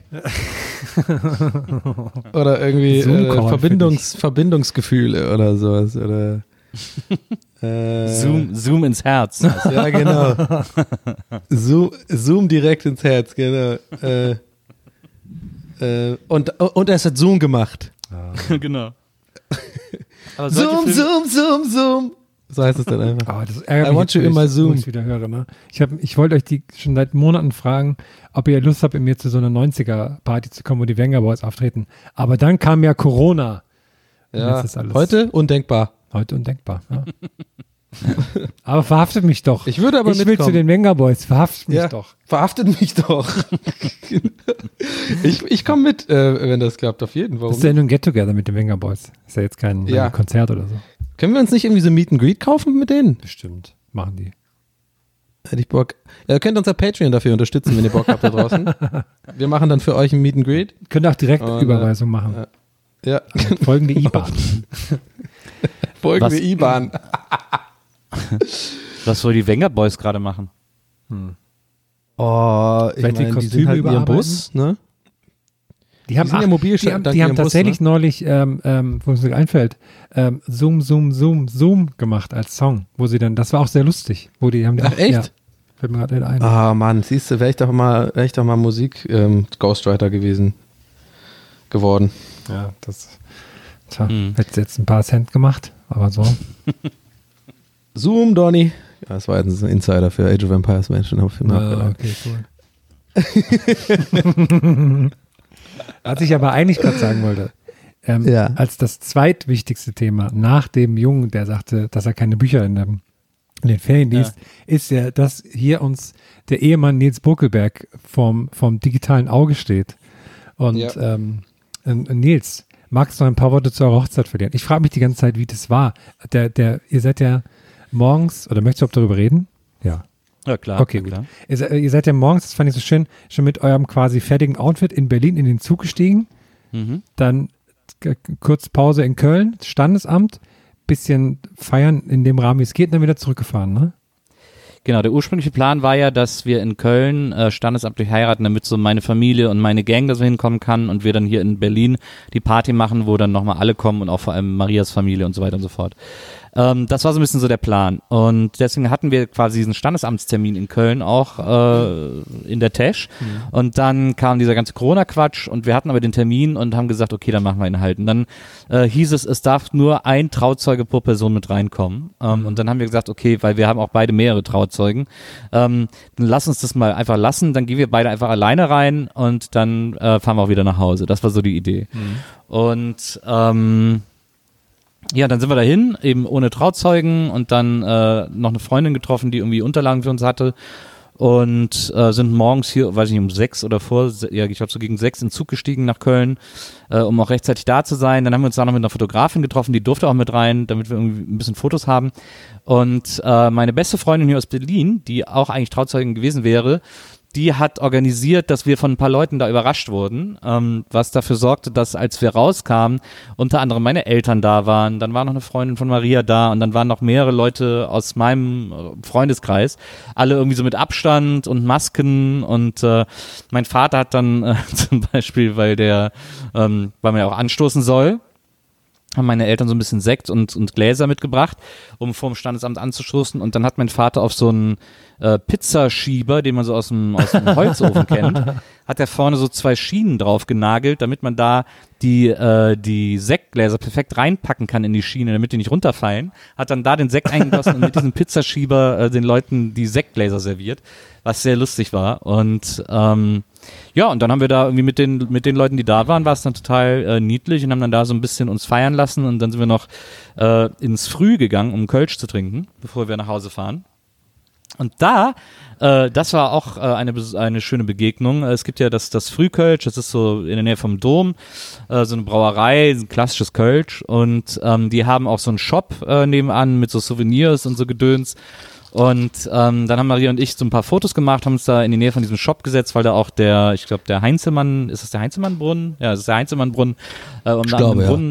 Oder irgendwie Verbindungsgefühle oder sowas. Oder Zoom ins Herz. Ja, genau. Zoom direkt ins Herz, genau. Und es hat Zoom gemacht. Genau. Aber Zoom. So heißt es dann einfach. Aber das ärgert I want you in my Zoom. Wo ich wieder höre, ne? Ich wollte euch schon seit Monaten fragen, ob ihr Lust habt, mit mir zu so einer 90er-Party zu kommen, wo die Venga Boys auftreten. Aber dann kam ja Corona. Ja, ist alles heute undenkbar. Heute undenkbar, ja. Aber verhaftet mich doch. Ich würde aber will zu den Venga Boys. Verhaftet mich doch. Verhaftet mich doch. Ich komme mit, wenn das klappt, auf jeden Fall. Das ist ja nur ein Get-Together mit den Venga Boys. Ist ja jetzt kein Konzert oder so. Können wir uns nicht irgendwie so Meet and Greet kaufen mit denen? Bestimmt. Machen die. Hätte ich Bock. Ja, ihr könnt unser Patreon dafür unterstützen, wenn ihr Bock habt da draußen. Wir machen dann für euch ein Meet and Greet. Könnt auch direkt Überweisung machen. Ja. Folgende IBAN. Folgende IBAN. Was soll die Wenger Boys gerade machen? Oh, ich meine, die sind halt in ihrem Bus, ne? Die haben sind ja mobil, die haben tatsächlich neulich, wo es mir einfällt, Zoom gemacht als Song, wo sie dann, das war auch sehr lustig, wo die haben. Ach, echt? Ja, fällt mir gerade ein. Ah, Mann, siehst du, wäre ich doch mal Musik Ghostwriter geworden. Ja, hätte jetzt ein paar Cent gemacht, aber so. Zoom, Donny. Ja, das war jetzt ein Insider für Age of Empires Menschen. Okay, cool. Was ich aber eigentlich gerade sagen wollte, als das zweitwichtigste Thema nach dem Jungen, der sagte, dass er keine Bücher in den Ferien liest, ist ja, dass hier uns der Ehemann Nils Buckelberg vom digitalen Auge steht. Und Nils, magst du noch ein paar Worte zu eurer Hochzeit verlieren? Ich frage mich die ganze Zeit, wie das war. Ihr seid ja morgens, oder möchtest du auch darüber reden? Ja. Ja, klar. Okay, gut. Ihr seid ja morgens, das fand ich so schön, schon mit eurem quasi fertigen Outfit in Berlin in den Zug gestiegen. Dann kurz Pause in Köln, Standesamt, bisschen feiern in dem Rahmen, wie es geht, und dann wieder zurückgefahren, ne? Genau, der ursprüngliche Plan war ja, dass wir in Köln standesamtlich heiraten, damit so meine Familie und meine Gang da so hinkommen kann und wir dann hier in Berlin die Party machen, wo dann nochmal alle kommen und auch vor allem Marias Familie und so weiter und so fort. Das war so ein bisschen so der Plan und deswegen hatten wir quasi diesen Standesamtstermin in Köln auch in der Tesch und dann kam dieser ganze Corona-Quatsch und wir hatten aber den Termin und haben gesagt, okay, dann machen wir ihn halt. Und dann hieß es darf nur ein Trauzeuge pro Person mit reinkommen und dann haben wir gesagt, okay, weil wir haben auch beide mehrere Trauzeugen, dann lass uns das mal einfach lassen, dann gehen wir beide einfach alleine rein und dann fahren wir auch wieder nach Hause. Das war so die Idee. Und ja, dann sind wir dahin, eben ohne Trauzeugen und dann noch eine Freundin getroffen, die irgendwie Unterlagen für uns hatte und sind morgens hier, weiß ich nicht, um 6 oder ich glaube so gegen 6 in den Zug gestiegen nach Köln, um auch rechtzeitig da zu sein. Dann haben wir uns da noch mit einer Fotografin getroffen, die durfte auch mit rein, damit wir irgendwie ein bisschen Fotos haben. Und meine beste Freundin hier aus Berlin, die auch eigentlich Trauzeugin gewesen wäre, die hat organisiert, dass wir von ein paar Leuten da überrascht wurden, was dafür sorgte, dass als wir rauskamen, unter anderem meine Eltern da waren, dann war noch eine Freundin von Maria da und dann waren noch mehrere Leute aus meinem Freundeskreis, alle irgendwie so mit Abstand und Masken und mein Vater hat dann zum Beispiel, weil man ja auch anstoßen soll, haben meine Eltern so ein bisschen Sekt und Gläser mitgebracht, um vor dem Standesamt anzustoßen. Und dann hat mein Vater auf so einen Pizzaschieber, den man so aus dem Holzofen kennt, hat er vorne so 2 Schienen drauf genagelt, damit man da die Sektgläser perfekt reinpacken kann in die Schiene, damit die nicht runterfallen. Hat dann da den Sekt eingegossen und mit diesem Pizzaschieber den Leuten die Sektgläser serviert, was sehr lustig war. Und ja, und dann haben wir da irgendwie mit den Leuten, die da waren, war es dann total niedlich und haben dann da so ein bisschen uns feiern lassen und dann sind wir noch ins Früh gegangen, um Kölsch zu trinken, bevor wir nach Hause fahren. Und da, das war auch eine schöne Begegnung. Es gibt ja das Frühkölsch, das ist so in der Nähe vom Dom, so eine Brauerei, ein klassisches Kölsch und die haben auch so einen Shop nebenan mit so Souvenirs und so Gedöns. Und dann haben Maria und ich so ein paar Fotos gemacht, haben uns da in die Nähe von diesem Shop gesetzt, weil da auch der Heinzelmann, ist das der Heinzelmann-Brunnen? Ja, das ist der Heinzelmann-Brunnen, um dann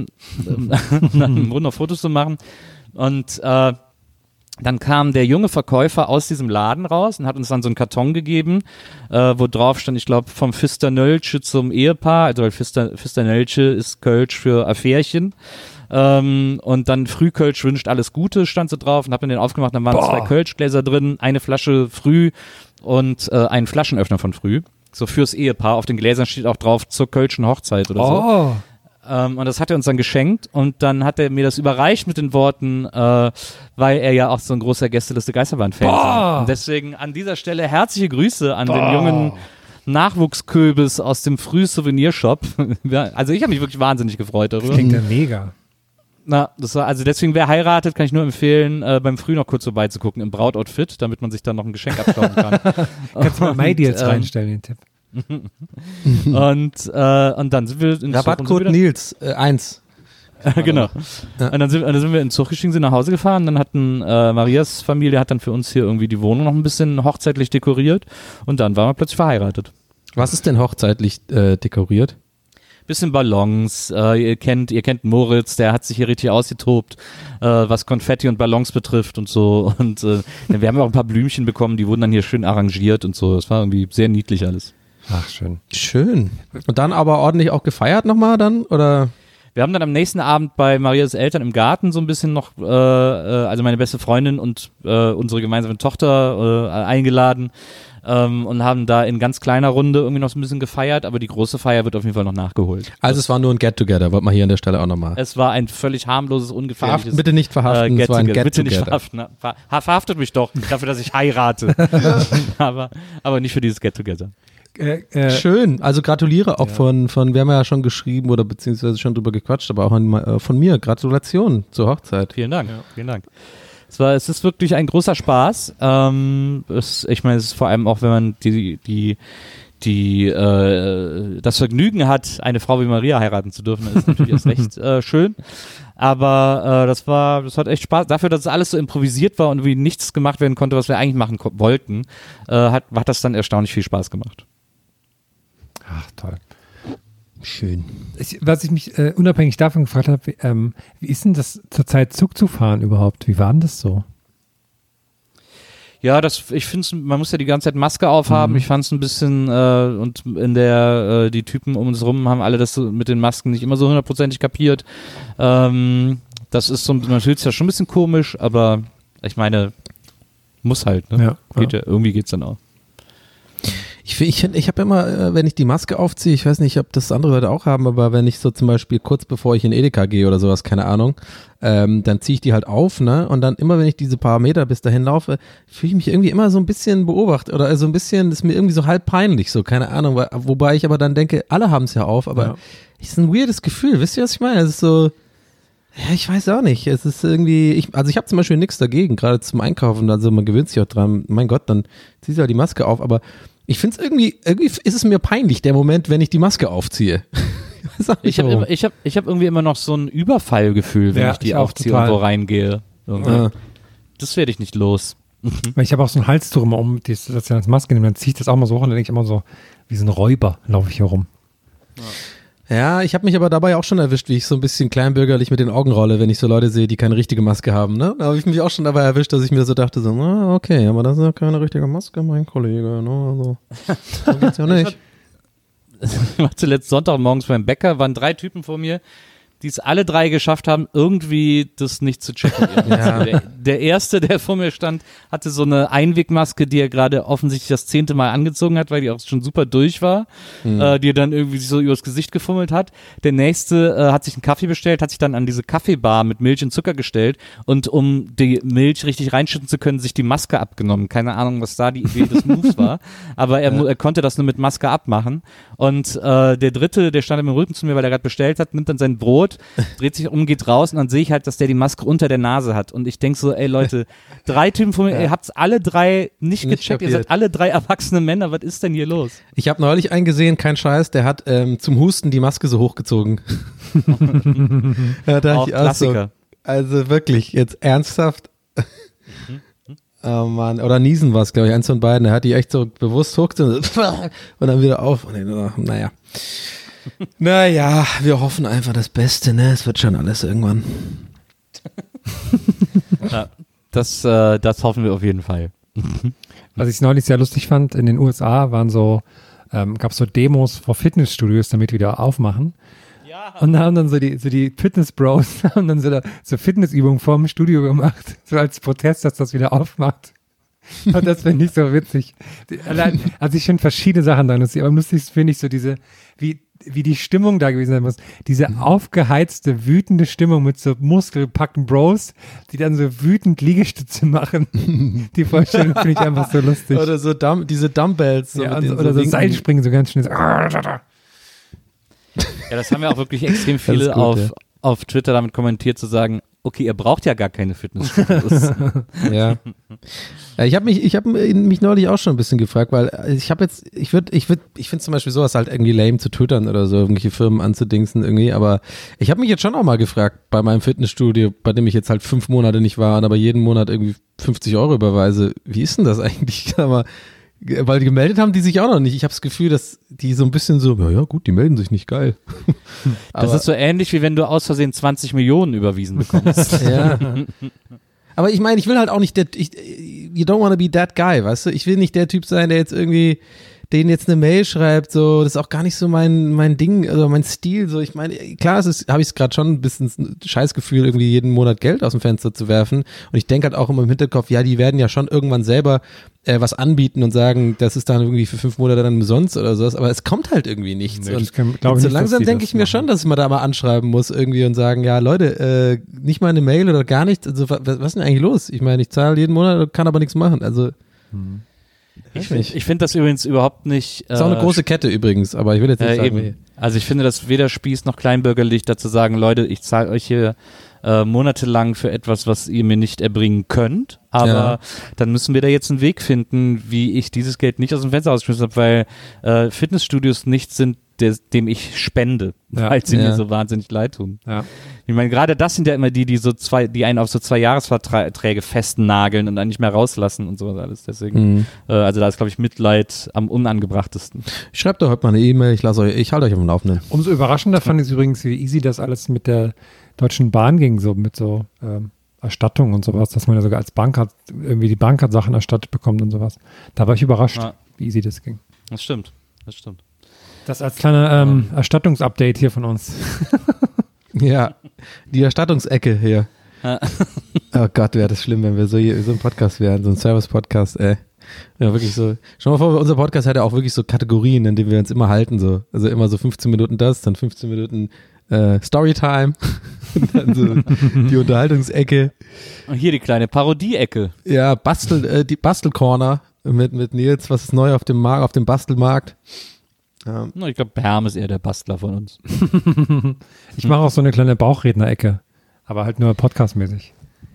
im Brunnen noch Fotos zu machen. Und dann kam der junge Verkäufer aus diesem Laden raus und hat uns dann so einen Karton gegeben, wo drauf stand, ich glaube, vom Fisternölche zum Ehepaar, also weil Fisternölche ist Kölsch für Affärchen. Und dann Frühkölsch wünscht alles Gute, stand so drauf und hab mir den aufgemacht, dann waren 2 Kölschgläser drin, eine Flasche Früh und ein Flaschenöffner von Früh. So fürs Ehepaar. Auf den Gläsern steht auch drauf zur Kölschen Hochzeit oder so. Und das hat er uns dann geschenkt und dann hat er mir das überreicht mit den Worten, weil er ja auch so ein großer Gästeliste Geisterbahn-Fan ist. Und deswegen an dieser Stelle herzliche Grüße an den jungen Nachwuchsköbis aus dem Früh-Souvenirshop. Also ich habe mich wirklich wahnsinnig gefreut darüber. Das klingt ja mega. Na, das war, also deswegen, wer heiratet, kann ich nur empfehlen, beim Früh noch kurz vorbeizugucken im Brautoutfit, damit man sich dann noch ein Geschenk abstauben kann. Kannst du mal MyDeals reinstellen, den Tipp. Und dann sind wir in Rabattcode Nils 1. Genau. Ja. Und dann sind wir in den Zug gestiegen, sind nach Hause gefahren. Dann hatten Marias Familie hat dann für uns hier irgendwie die Wohnung noch ein bisschen hochzeitlich dekoriert. Und dann waren wir plötzlich verheiratet. Was ist denn hochzeitlich dekoriert? Bisschen Ballons. Ihr kennt Moritz, der hat sich hier richtig ausgetobt, was Konfetti und Ballons betrifft und so. Und wir haben auch ein paar Blümchen bekommen, die wurden dann hier schön arrangiert und so. Das war irgendwie sehr niedlich alles. Ach, schön. Schön. Und dann aber ordentlich auch gefeiert nochmal dann, oder? Wir haben dann am nächsten Abend bei Marias Eltern im Garten so ein bisschen noch, also meine beste Freundin und unsere gemeinsame Tochter eingeladen und haben da in ganz kleiner Runde irgendwie noch so ein bisschen gefeiert, aber die große Feier wird auf jeden Fall noch nachgeholt. Also es war nur ein Get-Together, wollte man hier an der Stelle auch nochmal. Es war ein völlig harmloses, ungefährliches bitte nicht verhaften, es war ein Get-Together. Bitte nicht verhaften. Verhaftet mich doch dafür, dass ich heirate. aber nicht für dieses Get-Together. Schön, also gratuliere auch von, wir haben ja schon geschrieben oder beziehungsweise schon drüber gequatscht, aber auch von mir, Gratulation zur Hochzeit. Vielen Dank, vielen Dank. Es ist wirklich ein großer Spaß. Ich meine, es ist vor allem auch, wenn man das Vergnügen hat, eine Frau wie Maria heiraten zu dürfen, ist natürlich erst recht schön. Aber das hat echt Spaß. Dafür, dass es alles so improvisiert war und wie nichts gemacht werden konnte, was wir eigentlich machen wollten, hat das dann erstaunlich viel Spaß gemacht. Ach, toll. Schön. Was ich mich unabhängig davon gefragt habe, wie ist denn das zurzeit Zug zu fahren überhaupt? Wie war denn das so? Ja, ich finde, man muss ja die ganze Zeit Maske aufhaben. Ich fand es ein bisschen, und die Typen um uns rum haben alle das so mit den Masken nicht immer so 100%ig kapiert. Das ist so, man fühlt es ja schon ein bisschen komisch, aber ich meine, muss halt, ne? Ja, irgendwie geht's dann auch. Ich habe immer, wenn ich die Maske aufziehe, ich weiß nicht, ob das andere Leute auch haben, aber wenn ich so zum Beispiel kurz bevor ich in Edeka gehe oder sowas, keine Ahnung, dann ziehe ich die halt auf, ne? Und dann immer, wenn ich diese paar Meter bis dahin laufe, fühle ich mich irgendwie immer so ein bisschen beobachtet oder so ein bisschen, das ist mir irgendwie so halb peinlich, so, keine Ahnung, wobei ich aber dann denke, alle haben es ja auf, aber es ist ein weirdes Gefühl, wisst ihr, was ich meine? Es ist so, ja, ich weiß auch nicht, es ist irgendwie, ich habe zum Beispiel nichts dagegen, gerade zum Einkaufen, also man gewöhnt sich auch dran, mein Gott, dann ziehst du halt die Maske auf, aber ich finde es irgendwie ist es mir peinlich, der Moment, wenn ich die Maske aufziehe. Ich habe irgendwie immer noch so ein Überfallgefühl, wenn ich die aufziehe und wo reingehe. Das werde ich nicht los. Weil ich habe auch so ein Halstuch immer dass ich als Maske nehme, dann ziehe ich das auch mal so hoch und dann denke ich immer so, wie so ein Räuber laufe ich hier rum. Ja, ich habe mich aber dabei auch schon erwischt, wie ich so ein bisschen kleinbürgerlich mit den Augen rolle, wenn ich so Leute sehe, die keine richtige Maske haben, ne? Da habe ich mich auch schon dabei erwischt, dass ich mir so dachte, so, okay, aber das ist ja keine richtige Maske, mein Kollege, ne? Also, so geht's ja nicht. Ich war zuletzt Sonntagmorgens beim Bäcker, waren 3 Typen vor mir, die es alle drei geschafft haben, irgendwie das nicht zu checken. Ja. Der erste, der vor mir stand, hatte so eine Einwegmaske, die er gerade offensichtlich das 10. Mal angezogen hat, weil die auch schon super durch war, die er dann irgendwie sich so übers Gesicht gefummelt hat. Der nächste hat sich einen Kaffee bestellt, hat sich dann an diese Kaffeebar mit Milch und Zucker gestellt und um die Milch richtig reinschütten zu können, sich die Maske abgenommen. Keine Ahnung, was da die Idee des Moves war, aber er konnte das nur mit Maske abmachen. Und der dritte, der stand im Rücken zu mir, weil er gerade bestellt hat, nimmt dann sein Brot, dreht sich um, geht raus und dann sehe ich halt, dass der die Maske unter der Nase hat und ich denke so, ey Leute, 3 Typen von mir, ihr habt's alle 3 nicht gecheckt, ihr seid alle 3 erwachsene Männer, was ist denn hier los? Ich habe neulich einen gesehen, kein Scheiß, der hat zum Husten die Maske so hochgezogen. Ja, auch Klassiker. So, also wirklich, jetzt ernsthaft. Oh Mann, oder Niesen war es, glaube ich, eins von beiden. Er hat die echt so bewusst hochgezogen und dann wieder auf. Und naja. Naja, wir hoffen einfach das Beste, ne? Es wird schon alles irgendwann. Ja, das hoffen wir auf jeden Fall. Was ich neulich sehr lustig fand, in den USA waren gab es so Demos vor Fitnessstudios, damit wieder aufmachen. Ja. Und da haben dann so die Fitness-Bros haben dann so Fitnessübungen vorm Studio gemacht, so als Protest, dass das wieder aufmacht. Und das finde ich so witzig. Also ich finde verschiedene Sachen da lustig, aber am lustigsten finde ich so wie die Stimmung da gewesen sein muss. Diese aufgeheizte, wütende Stimmung mit so muskelpackten Bros, die dann so wütend Liegestütze machen. Die Vorstellung finde ich einfach so lustig. Oder so diese Dumbbells. So ja, oder so Seilspringen so ganz schnell. So. Ja, das haben ja auch wirklich extrem viele gut, auf Twitter damit kommentiert, zu sagen, okay, ihr braucht ja gar keine Fitnessstudios. Ja. Ich habe mich neulich auch schon ein bisschen gefragt, weil ich finde zum Beispiel sowas halt irgendwie lame zu twittern oder so, irgendwelche Firmen anzudingsen irgendwie, aber ich habe mich jetzt schon auch mal gefragt bei meinem Fitnessstudio, bei dem ich jetzt halt 5 Monate nicht war, aber jeden Monat irgendwie 50 € überweise. Wie ist denn das eigentlich? Aber weil gemeldet haben die sich auch noch nicht. Ich habe das Gefühl, dass die so ein bisschen so, ja gut, die melden sich nicht, geil. Das ist so ähnlich, wie wenn du aus Versehen 20 Millionen überwiesen bekommst. Ja. Aber ich meine, ich will halt auch nicht you don't want to be that guy, weißt du? Ich will nicht der Typ sein, der jetzt irgendwie denen jetzt eine Mail schreibt, so, das ist auch gar nicht so mein Ding, also mein Stil, so, ich meine, klar, habe ich es gerade schon ein bisschen ein Scheißgefühl, irgendwie jeden Monat Geld aus dem Fenster zu werfen und ich denke halt auch immer im Hinterkopf, ja, die werden ja schon irgendwann selber was anbieten und sagen, das ist dann irgendwie für 5 Monate dann umsonst oder sowas, aber es kommt halt irgendwie nichts. Nee, und so langsam denke ich mir schon, dass man da mal anschreiben muss irgendwie und sagen, ja Leute, nicht mal eine Mail oder gar nichts, also was ist denn eigentlich los? Ich meine, ich zahle jeden Monat, kann aber nichts machen, also Ich finde das übrigens überhaupt nicht. Ist auch eine große Kette übrigens, aber ich will jetzt nicht sagen. Eben. Also ich finde das weder Spieß noch kleinbürgerlich, dazu sagen, Leute, ich zahle euch hier monatelang für etwas, was ihr mir nicht erbringen könnt, aber dann müssen wir da jetzt einen Weg finden, wie ich dieses Geld nicht aus dem Fenster ausgeschmissen habe, weil Fitnessstudios nichts sind, dem ich spende, weil sie mir so wahnsinnig leid tun. Ja. Ich meine, gerade das sind ja immer die einen auf so 2 Jahresverträge festnageln und dann nicht mehr rauslassen und sowas alles. Deswegen, also da ist, glaube ich, Mitleid am unangebrachtetsten. Ich schreibe da heute mal eine E-Mail, ich halte euch auf dem Laufenden. Umso überraschender fand ich übrigens, wie easy das alles mit der Deutschen Bahn ging, so mit so Erstattung und sowas, dass man ja sogar als Bank hat, irgendwie die Bank hat Sachen erstattet bekommt und sowas. Da war ich überrascht, wie easy das ging. Das stimmt. Das als kleiner Erstattungsupdate hier von uns. Ja, die Erstattungsecke hier. Oh Gott, wäre das schlimm, wenn wir so ein Podcast wären, so ein Service-Podcast, ey. Ja, wirklich so. Schau mal vor, unser Podcast hat ja auch wirklich so Kategorien, in denen wir uns immer halten, so. Also immer so 15 Minuten das, dann 15 Minuten Storytime, dann so die Unterhaltungsecke. Und hier die kleine Parodie-Ecke. Ja, die Bastelcorner mit Nils, was ist neu auf dem Bastelmarkt. Ja. Ich glaube, Herm ist eher der Bastler von uns. Ich mache auch so eine kleine Bauchredner-Ecke, aber halt nur podcastmäßig.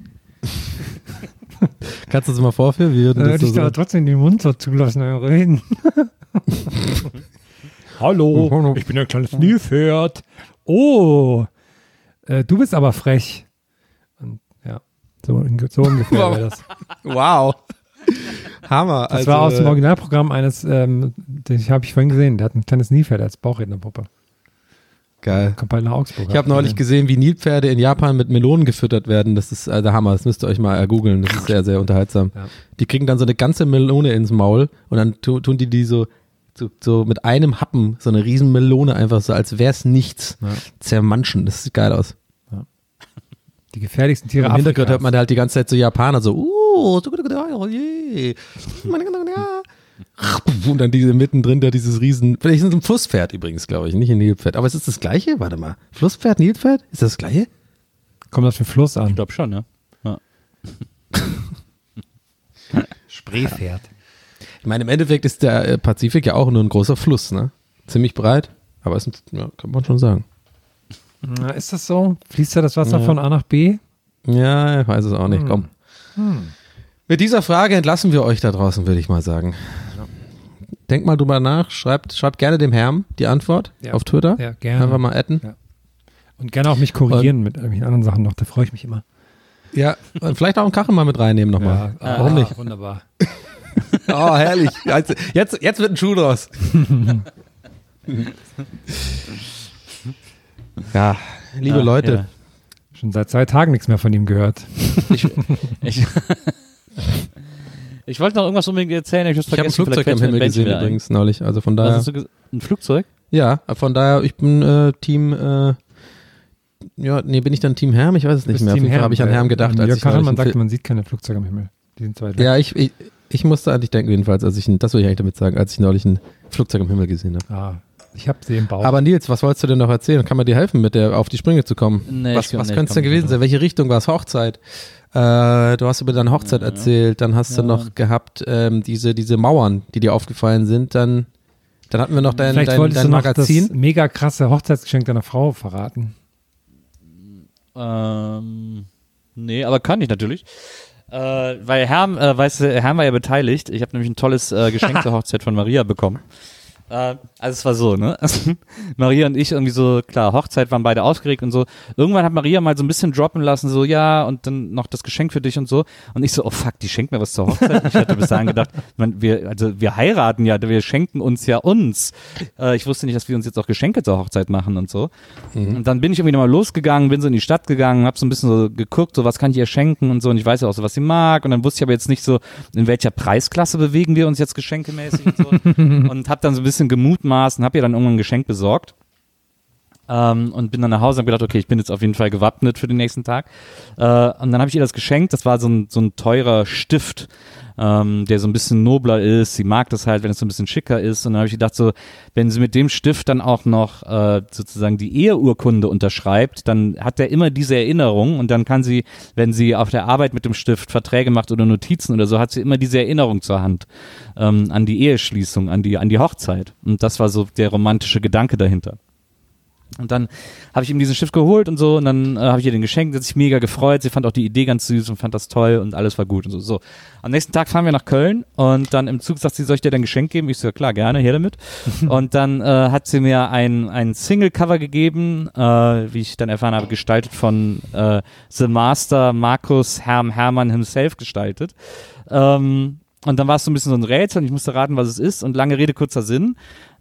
Kannst du das mal vorführen? Wie das ich da trotzdem den Mund so zulassen und reden. Hallo, ich bin ein kleines Nilpferd. Oh, du bist aber frech. Und ja, so ungefähr wäre das. Wow. Hammer. Das war aus dem Originalprogramm eines, den habe ich vorhin gesehen, der hat ein kleines Nilpferd als Bauchrednerpuppe. Geil. Kommt bald nach Augsburg. Ich habe neulich gesehen, wie Nilpferde in Japan mit Melonen gefüttert werden. Das ist der Hammer. Das müsst ihr euch mal googeln. Das ist sehr, sehr unterhaltsam. Ja. Die kriegen dann so eine ganze Melone ins Maul und dann tun die so so mit einem Happen so eine riesen Melone einfach so, als wäre es nichts, zermanschen. Das sieht geil aus. Die gefährlichsten Tiere Im Hintergrund Afrikas. hört man halt die ganze Zeit so Japaner so, und dann diese mittendrin da dieses riesen, vielleicht ist es ein Flusspferd übrigens, glaube ich, nicht ein Nilpferd. Aber ist es das gleiche? Warte mal. Flusspferd, Nilpferd? Ist das gleiche? Kommt das für Fluss an? Ich glaube schon, ja. Spreepferd. Ich meine, im Endeffekt ist der Pazifik ja auch nur ein großer Fluss, ne? Ziemlich breit, aber ist kann man schon sagen. Na, ist das so? Fließt da das Wasser von A nach B? Ja, ich weiß es auch nicht. Komm. Mit dieser Frage entlassen wir euch da draußen, würde ich mal sagen. Denkt mal drüber nach, schreibt gerne dem Herrn die Antwort auf Twitter. Ja, gerne. Einfach mal adden. Ja. Und gerne auch mich korrigieren mit irgendwelchen anderen Sachen noch, da freue ich mich immer. Ja, und vielleicht auch einen Kachel mal mit reinnehmen nochmal. Ja, Warum nicht? Wunderbar. Oh, herrlich. Jetzt wird ein Schuh draus. Ja, liebe Leute. Ja. Schon seit 2 Tagen nichts mehr von ihm gehört. Ich wollte noch irgendwas unbedingt erzählen, ich habe Ich habe ein Flugzeug am Himmel gesehen übrigens neulich. Also von daher. Ein Flugzeug? Ja, von daher, ich bin Team, bin ich dann Team Herm? Ich weiß es nicht mehr. Auf jeden Fall habe ich an Herm gedacht, als Jörg ich neulich Kachelmann einen sagte, man sieht keine Flugzeuge am Himmel. Die sind zu weit weg. Ja, ich musste an dich denken jedenfalls, das will ich eigentlich damit sagen, als ich neulich ein Flugzeug am Himmel gesehen habe. Ich habe sie im Bauch. Aber Nils, was wolltest du denn noch erzählen? Kann man dir helfen, mit der auf die Sprünge zu kommen? Nee, was könnte es denn gewesen sein? Welche Richtung war es? Hochzeit? Du hast über deine Hochzeit erzählt, dann hast du noch gehabt diese Mauern, die dir aufgefallen sind, dann hatten wir noch dein Magazin. Das mega krasse Hochzeitsgeschenk deiner Frau verraten. Nee, aber kann ich natürlich. Weil Herm war ja beteiligt. Ich habe nämlich ein tolles Geschenk zur Hochzeit von Maria bekommen. Also es war so, ne? Maria und ich irgendwie so, klar, Hochzeit waren beide aufgeregt und so. Irgendwann hat Maria mal so ein bisschen droppen lassen, so, ja, und dann noch das Geschenk für dich und so. Und ich so, oh fuck, die schenkt mir was zur Hochzeit. Ich hatte bis dahin gedacht, wir heiraten ja, wir schenken uns ja uns. Ich wusste nicht, dass wir uns jetzt auch Geschenke zur Hochzeit machen und so. Und dann bin ich irgendwie nochmal losgegangen, bin so in die Stadt gegangen, hab so ein bisschen so geguckt, so was kann ich ihr schenken und so. Und ich weiß ja auch so, was sie mag. Und dann wusste ich aber jetzt nicht so, in welcher Preisklasse bewegen wir uns jetzt geschenkemäßig und so. Und hab dann so ein bisschen gemutmaßt und habe ihr dann irgendwann ein Geschenk besorgt und bin dann nach Hause und habe gedacht, okay, ich bin jetzt auf jeden Fall gewappnet für den nächsten Tag. Und dann habe ich ihr das geschenkt, das war so ein teurer Stift, der so ein bisschen nobler ist. Sie mag das halt, wenn es so ein bisschen schicker ist. Und dann habe ich gedacht, so, wenn sie mit dem Stift dann auch noch sozusagen die Eheurkunde unterschreibt, dann hat er immer diese Erinnerung und dann kann sie, wenn sie auf der Arbeit mit dem Stift Verträge macht oder Notizen oder so, hat sie immer diese Erinnerung zur Hand an die Eheschließung, an die Hochzeit. Und das war so der romantische Gedanke dahinter. Und dann habe ich ihm diesen Stift geholt und so und dann habe ich ihr den geschenkt, sie hat sich mega gefreut, sie fand auch die Idee ganz süß und fand das toll und alles war gut und so. Am nächsten Tag fahren wir nach Köln und dann im Zug sagt sie, soll ich dir dein Geschenk geben? Ich so, ja klar, gerne, her damit. Und dann hat sie mir ein Single-Cover gegeben, wie ich dann erfahren habe, gestaltet von The Master Markus Hermann himself gestaltet. Und dann war es so ein bisschen so ein Rätsel und ich musste raten, was es ist und lange Rede, kurzer Sinn.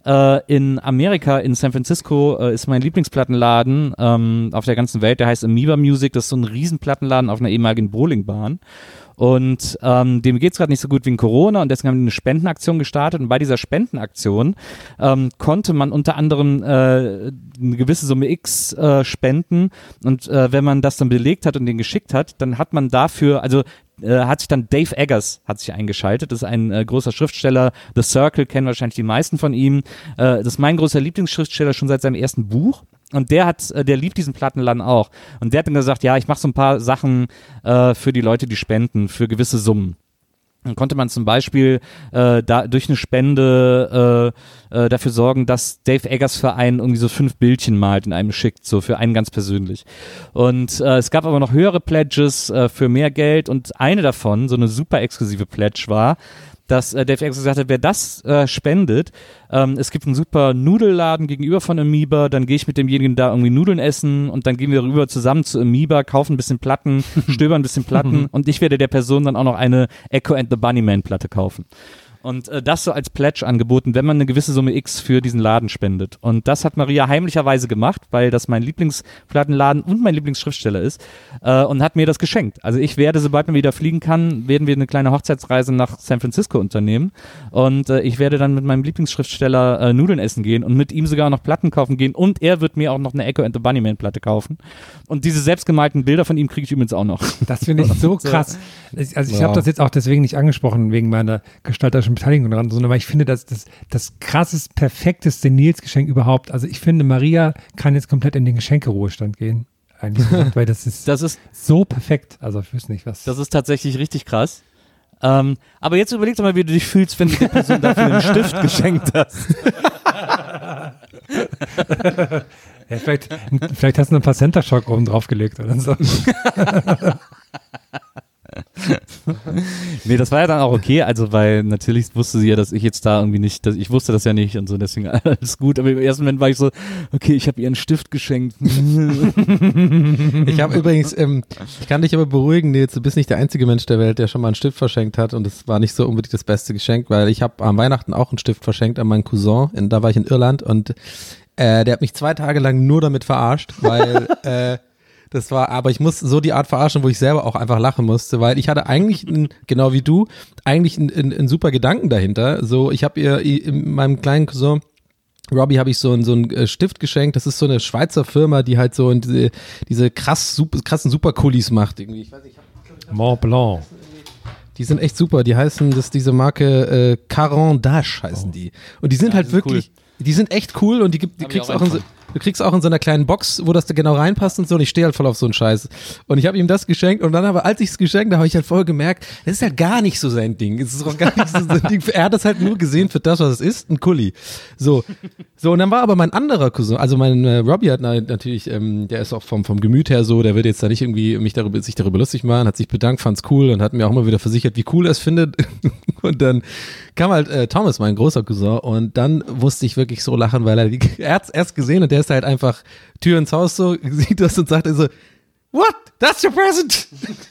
In Amerika, in San Francisco, ist mein Lieblingsplattenladen auf der ganzen Welt, der heißt Amoeba Music, das ist so ein Riesenplattenladen auf einer ehemaligen Bowlingbahn. Und dem geht's gerade nicht so gut wegen Corona und deswegen haben die eine Spendenaktion gestartet und bei dieser Spendenaktion konnte man unter anderem eine gewisse Summe X spenden und wenn man das dann belegt hat und den geschickt hat, dann hat man dafür, hat sich dann Dave Eggers hat sich eingeschaltet, das ist ein großer Schriftsteller, The Circle kennen wahrscheinlich die meisten von ihm, das ist mein großer Lieblingsschriftsteller schon seit seinem ersten Buch. Und der liebt diesen Plattenladen auch. Und der hat dann gesagt, ja, ich mache so ein paar Sachen für die Leute, die spenden, für gewisse Summen. Dann konnte man zum Beispiel durch eine Spende dafür sorgen, dass Dave Eggers Verein irgendwie so 5 Bildchen malt und einem schickt, so für einen ganz persönlich. Und es gab aber noch höhere Pledges für mehr Geld und eine davon, so eine super exklusive Pledge war, dass Dave Eggers gesagt hat, wer das spendet, es gibt einen super Nudelladen gegenüber von Amoeba, dann gehe ich mit demjenigen da irgendwie Nudeln essen und dann gehen wir rüber zusammen zu Amoeba, kaufen ein bisschen Platten, stöbern ein bisschen Platten und ich werde der Person dann auch noch eine Echo and the Bunnyman Platte kaufen. Und das so als Pledge angeboten, wenn man eine gewisse Summe X für diesen Laden spendet. Und das hat Maria heimlicherweise gemacht, weil das mein Lieblingsplattenladen und mein Lieblingsschriftsteller ist und hat mir das geschenkt. Also ich werde, sobald man wieder fliegen kann, werden wir eine kleine Hochzeitsreise nach San Francisco unternehmen und ich werde dann mit meinem Lieblingsschriftsteller Nudeln essen gehen und mit ihm sogar noch Platten kaufen gehen und er wird mir auch noch eine Echo and the Bunnyman Platte kaufen. Und diese selbstgemalten Bilder von ihm kriege ich übrigens auch noch. Das finde ich so krass. Also ich habe das jetzt auch deswegen nicht angesprochen, wegen meiner gestalterischen Beteiligung daran, sondern weil ich finde, das krasseste, perfekteste Nils-Geschenk überhaupt. Also ich finde, Maria kann jetzt komplett in den Geschenkeruhestand gehen. Eigentlich, weil das ist so perfekt. Also ich weiß nicht, was. Das ist tatsächlich richtig krass. Aber jetzt überleg doch mal, wie du dich fühlst, wenn du der Person dafür einen Stift geschenkt hast. Ja, vielleicht hast du ein paar Center Shock oben draufgelegt oder so. Nee, das war ja dann auch okay, also weil natürlich wusste sie ja, dass ich jetzt da irgendwie nicht, ich wusste das ja nicht und so, deswegen alles gut, aber im ersten Moment war ich so, okay, ich habe ihr einen Stift geschenkt. Ich habe übrigens, ich kann dich aber beruhigen, Nils, du bist nicht der einzige Mensch der Welt, der schon mal einen Stift verschenkt hat und es war nicht so unbedingt das beste Geschenk, weil ich habe am Weihnachten auch einen Stift verschenkt an meinen Cousin, da war ich in Irland und der hat mich 2 Tage lang nur damit verarscht, weil das war, aber ich muss so die Art verarschen, wo ich selber auch einfach lachen musste, weil ich hatte eigentlich, genau wie du, eigentlich einen super Gedanken dahinter. So, ich habe ihr in meinem kleinen Cousin Robbie habe ich so einen Stift geschenkt. Das ist so eine Schweizer Firma, die halt so diese krassen Superkulis macht. Irgendwie. Ich weiß nicht, Mont Blanc. Die sind echt super. Die heißen, diese Marke Caran d'Ache heißen die. Und die sind halt wirklich, cool. Die sind echt cool und die kriegst auch du kriegst auch in so einer kleinen Box, wo das da genau reinpasst und so, und ich stehe halt voll auf so einen Scheiß. Und ich habe ihm das geschenkt und dann aber, als ich es geschenkt habe, habe ich halt voll gemerkt, das ist halt gar nicht so sein Ding. Es ist auch gar nicht so sein Ding. Er hat das halt nur gesehen für das, was es ist, ein Kuli. So, und dann war aber mein anderer Cousin, also mein Robbie hat natürlich, der ist auch vom Gemüt her so, der wird jetzt da nicht irgendwie sich darüber lustig machen, hat sich bedankt, fand's cool und hat mir auch immer wieder versichert, wie cool er es findet. Und dann kam halt Thomas, mein großer Cousin, und dann musste ich wirklich so lachen, weil er hat's erst gesehen und der ist halt einfach Tür ins Haus so, sieht das und sagt so, what? That's your present?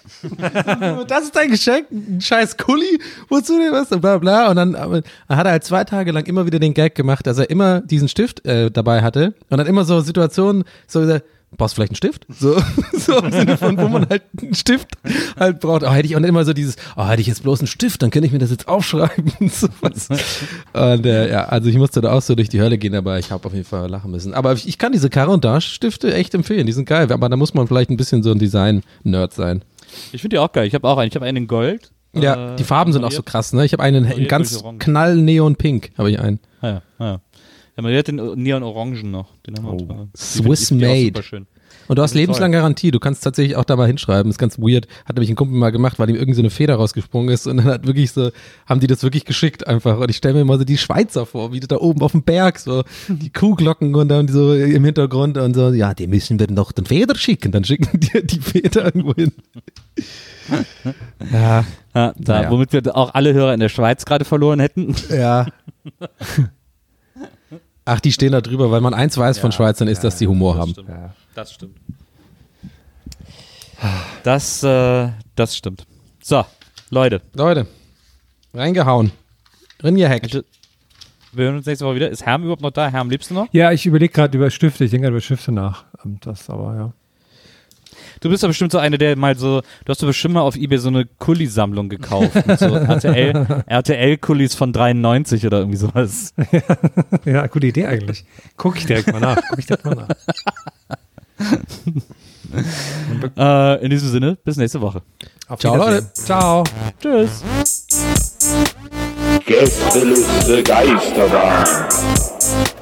Das ist dein Geschenk? Ein scheiß Kuli? Wozu denn was? Und bla bla. Und dann hat er halt 2 Tage lang immer wieder den Gag gemacht, dass er immer diesen Stift dabei hatte und dann immer so Situationen, so gesagt, brauchst du vielleicht einen Stift? So im Sinne von, wo man halt einen Stift halt braucht. Hätte ich auch immer so dieses, hätte ich jetzt bloß einen Stift, dann könnte ich mir das jetzt aufschreiben. Sowas. Und also ich musste da auch so durch die Hölle gehen, aber ich habe auf jeden Fall lachen müssen. Aber ich kann diese Caran d'Ache Stifte echt empfehlen, die sind geil, aber da muss man vielleicht ein bisschen so ein Design-Nerd sein. Ich finde die auch geil, ich habe auch einen. Ich habe einen in Gold. Ja, die Farben sind auch so krass, ne? Ich habe einen in ganz knall-neon-pink, habe ich einen. Ja. Ja, man hat den Neon-Orangen noch. Den haben wir Swiss Made. Und du hast lebenslange Garantie. Du kannst tatsächlich auch da mal hinschreiben. Das ist ganz weird. Hat nämlich ein Kumpel mal gemacht, weil ihm irgendwie so eine Feder rausgesprungen ist. Und dann haben die das wirklich geschickt einfach. Und ich stelle mir immer so die Schweizer vor, wie da oben auf dem Berg, so die Kuhglocken und dann so im Hintergrund und so, ja, die müssen wir noch den Feder schicken. Dann schicken die Feder irgendwo hin. Womit wir auch alle Hörer in der Schweiz gerade verloren hätten. Ja. Ach, die stehen da drüber, weil man eins weiß von Schweizern ist, dass die Humor haben. Stimmt. Ja. Das stimmt. Das stimmt. So, Leute. Reingehauen. Reingehackt. Wir hören uns nächste Woche wieder. Ist Herm überhaupt noch da? Herm, lebst du noch? Ja, ich überlege gerade über Stifte. Ich denke gerade über Stifte nach. Du bist doch bestimmt so eine, der mal so, du hast doch bestimmt mal auf eBay so eine Kulli-Sammlung gekauft. Mit so RTL-Kullis von 93 oder irgendwie sowas. Ja, gute Idee eigentlich. Guck ich direkt mal nach. In diesem Sinne, bis nächste Woche. Ciao, Leute. Ciao. Tschüss. Gästeliste Geisterbahn.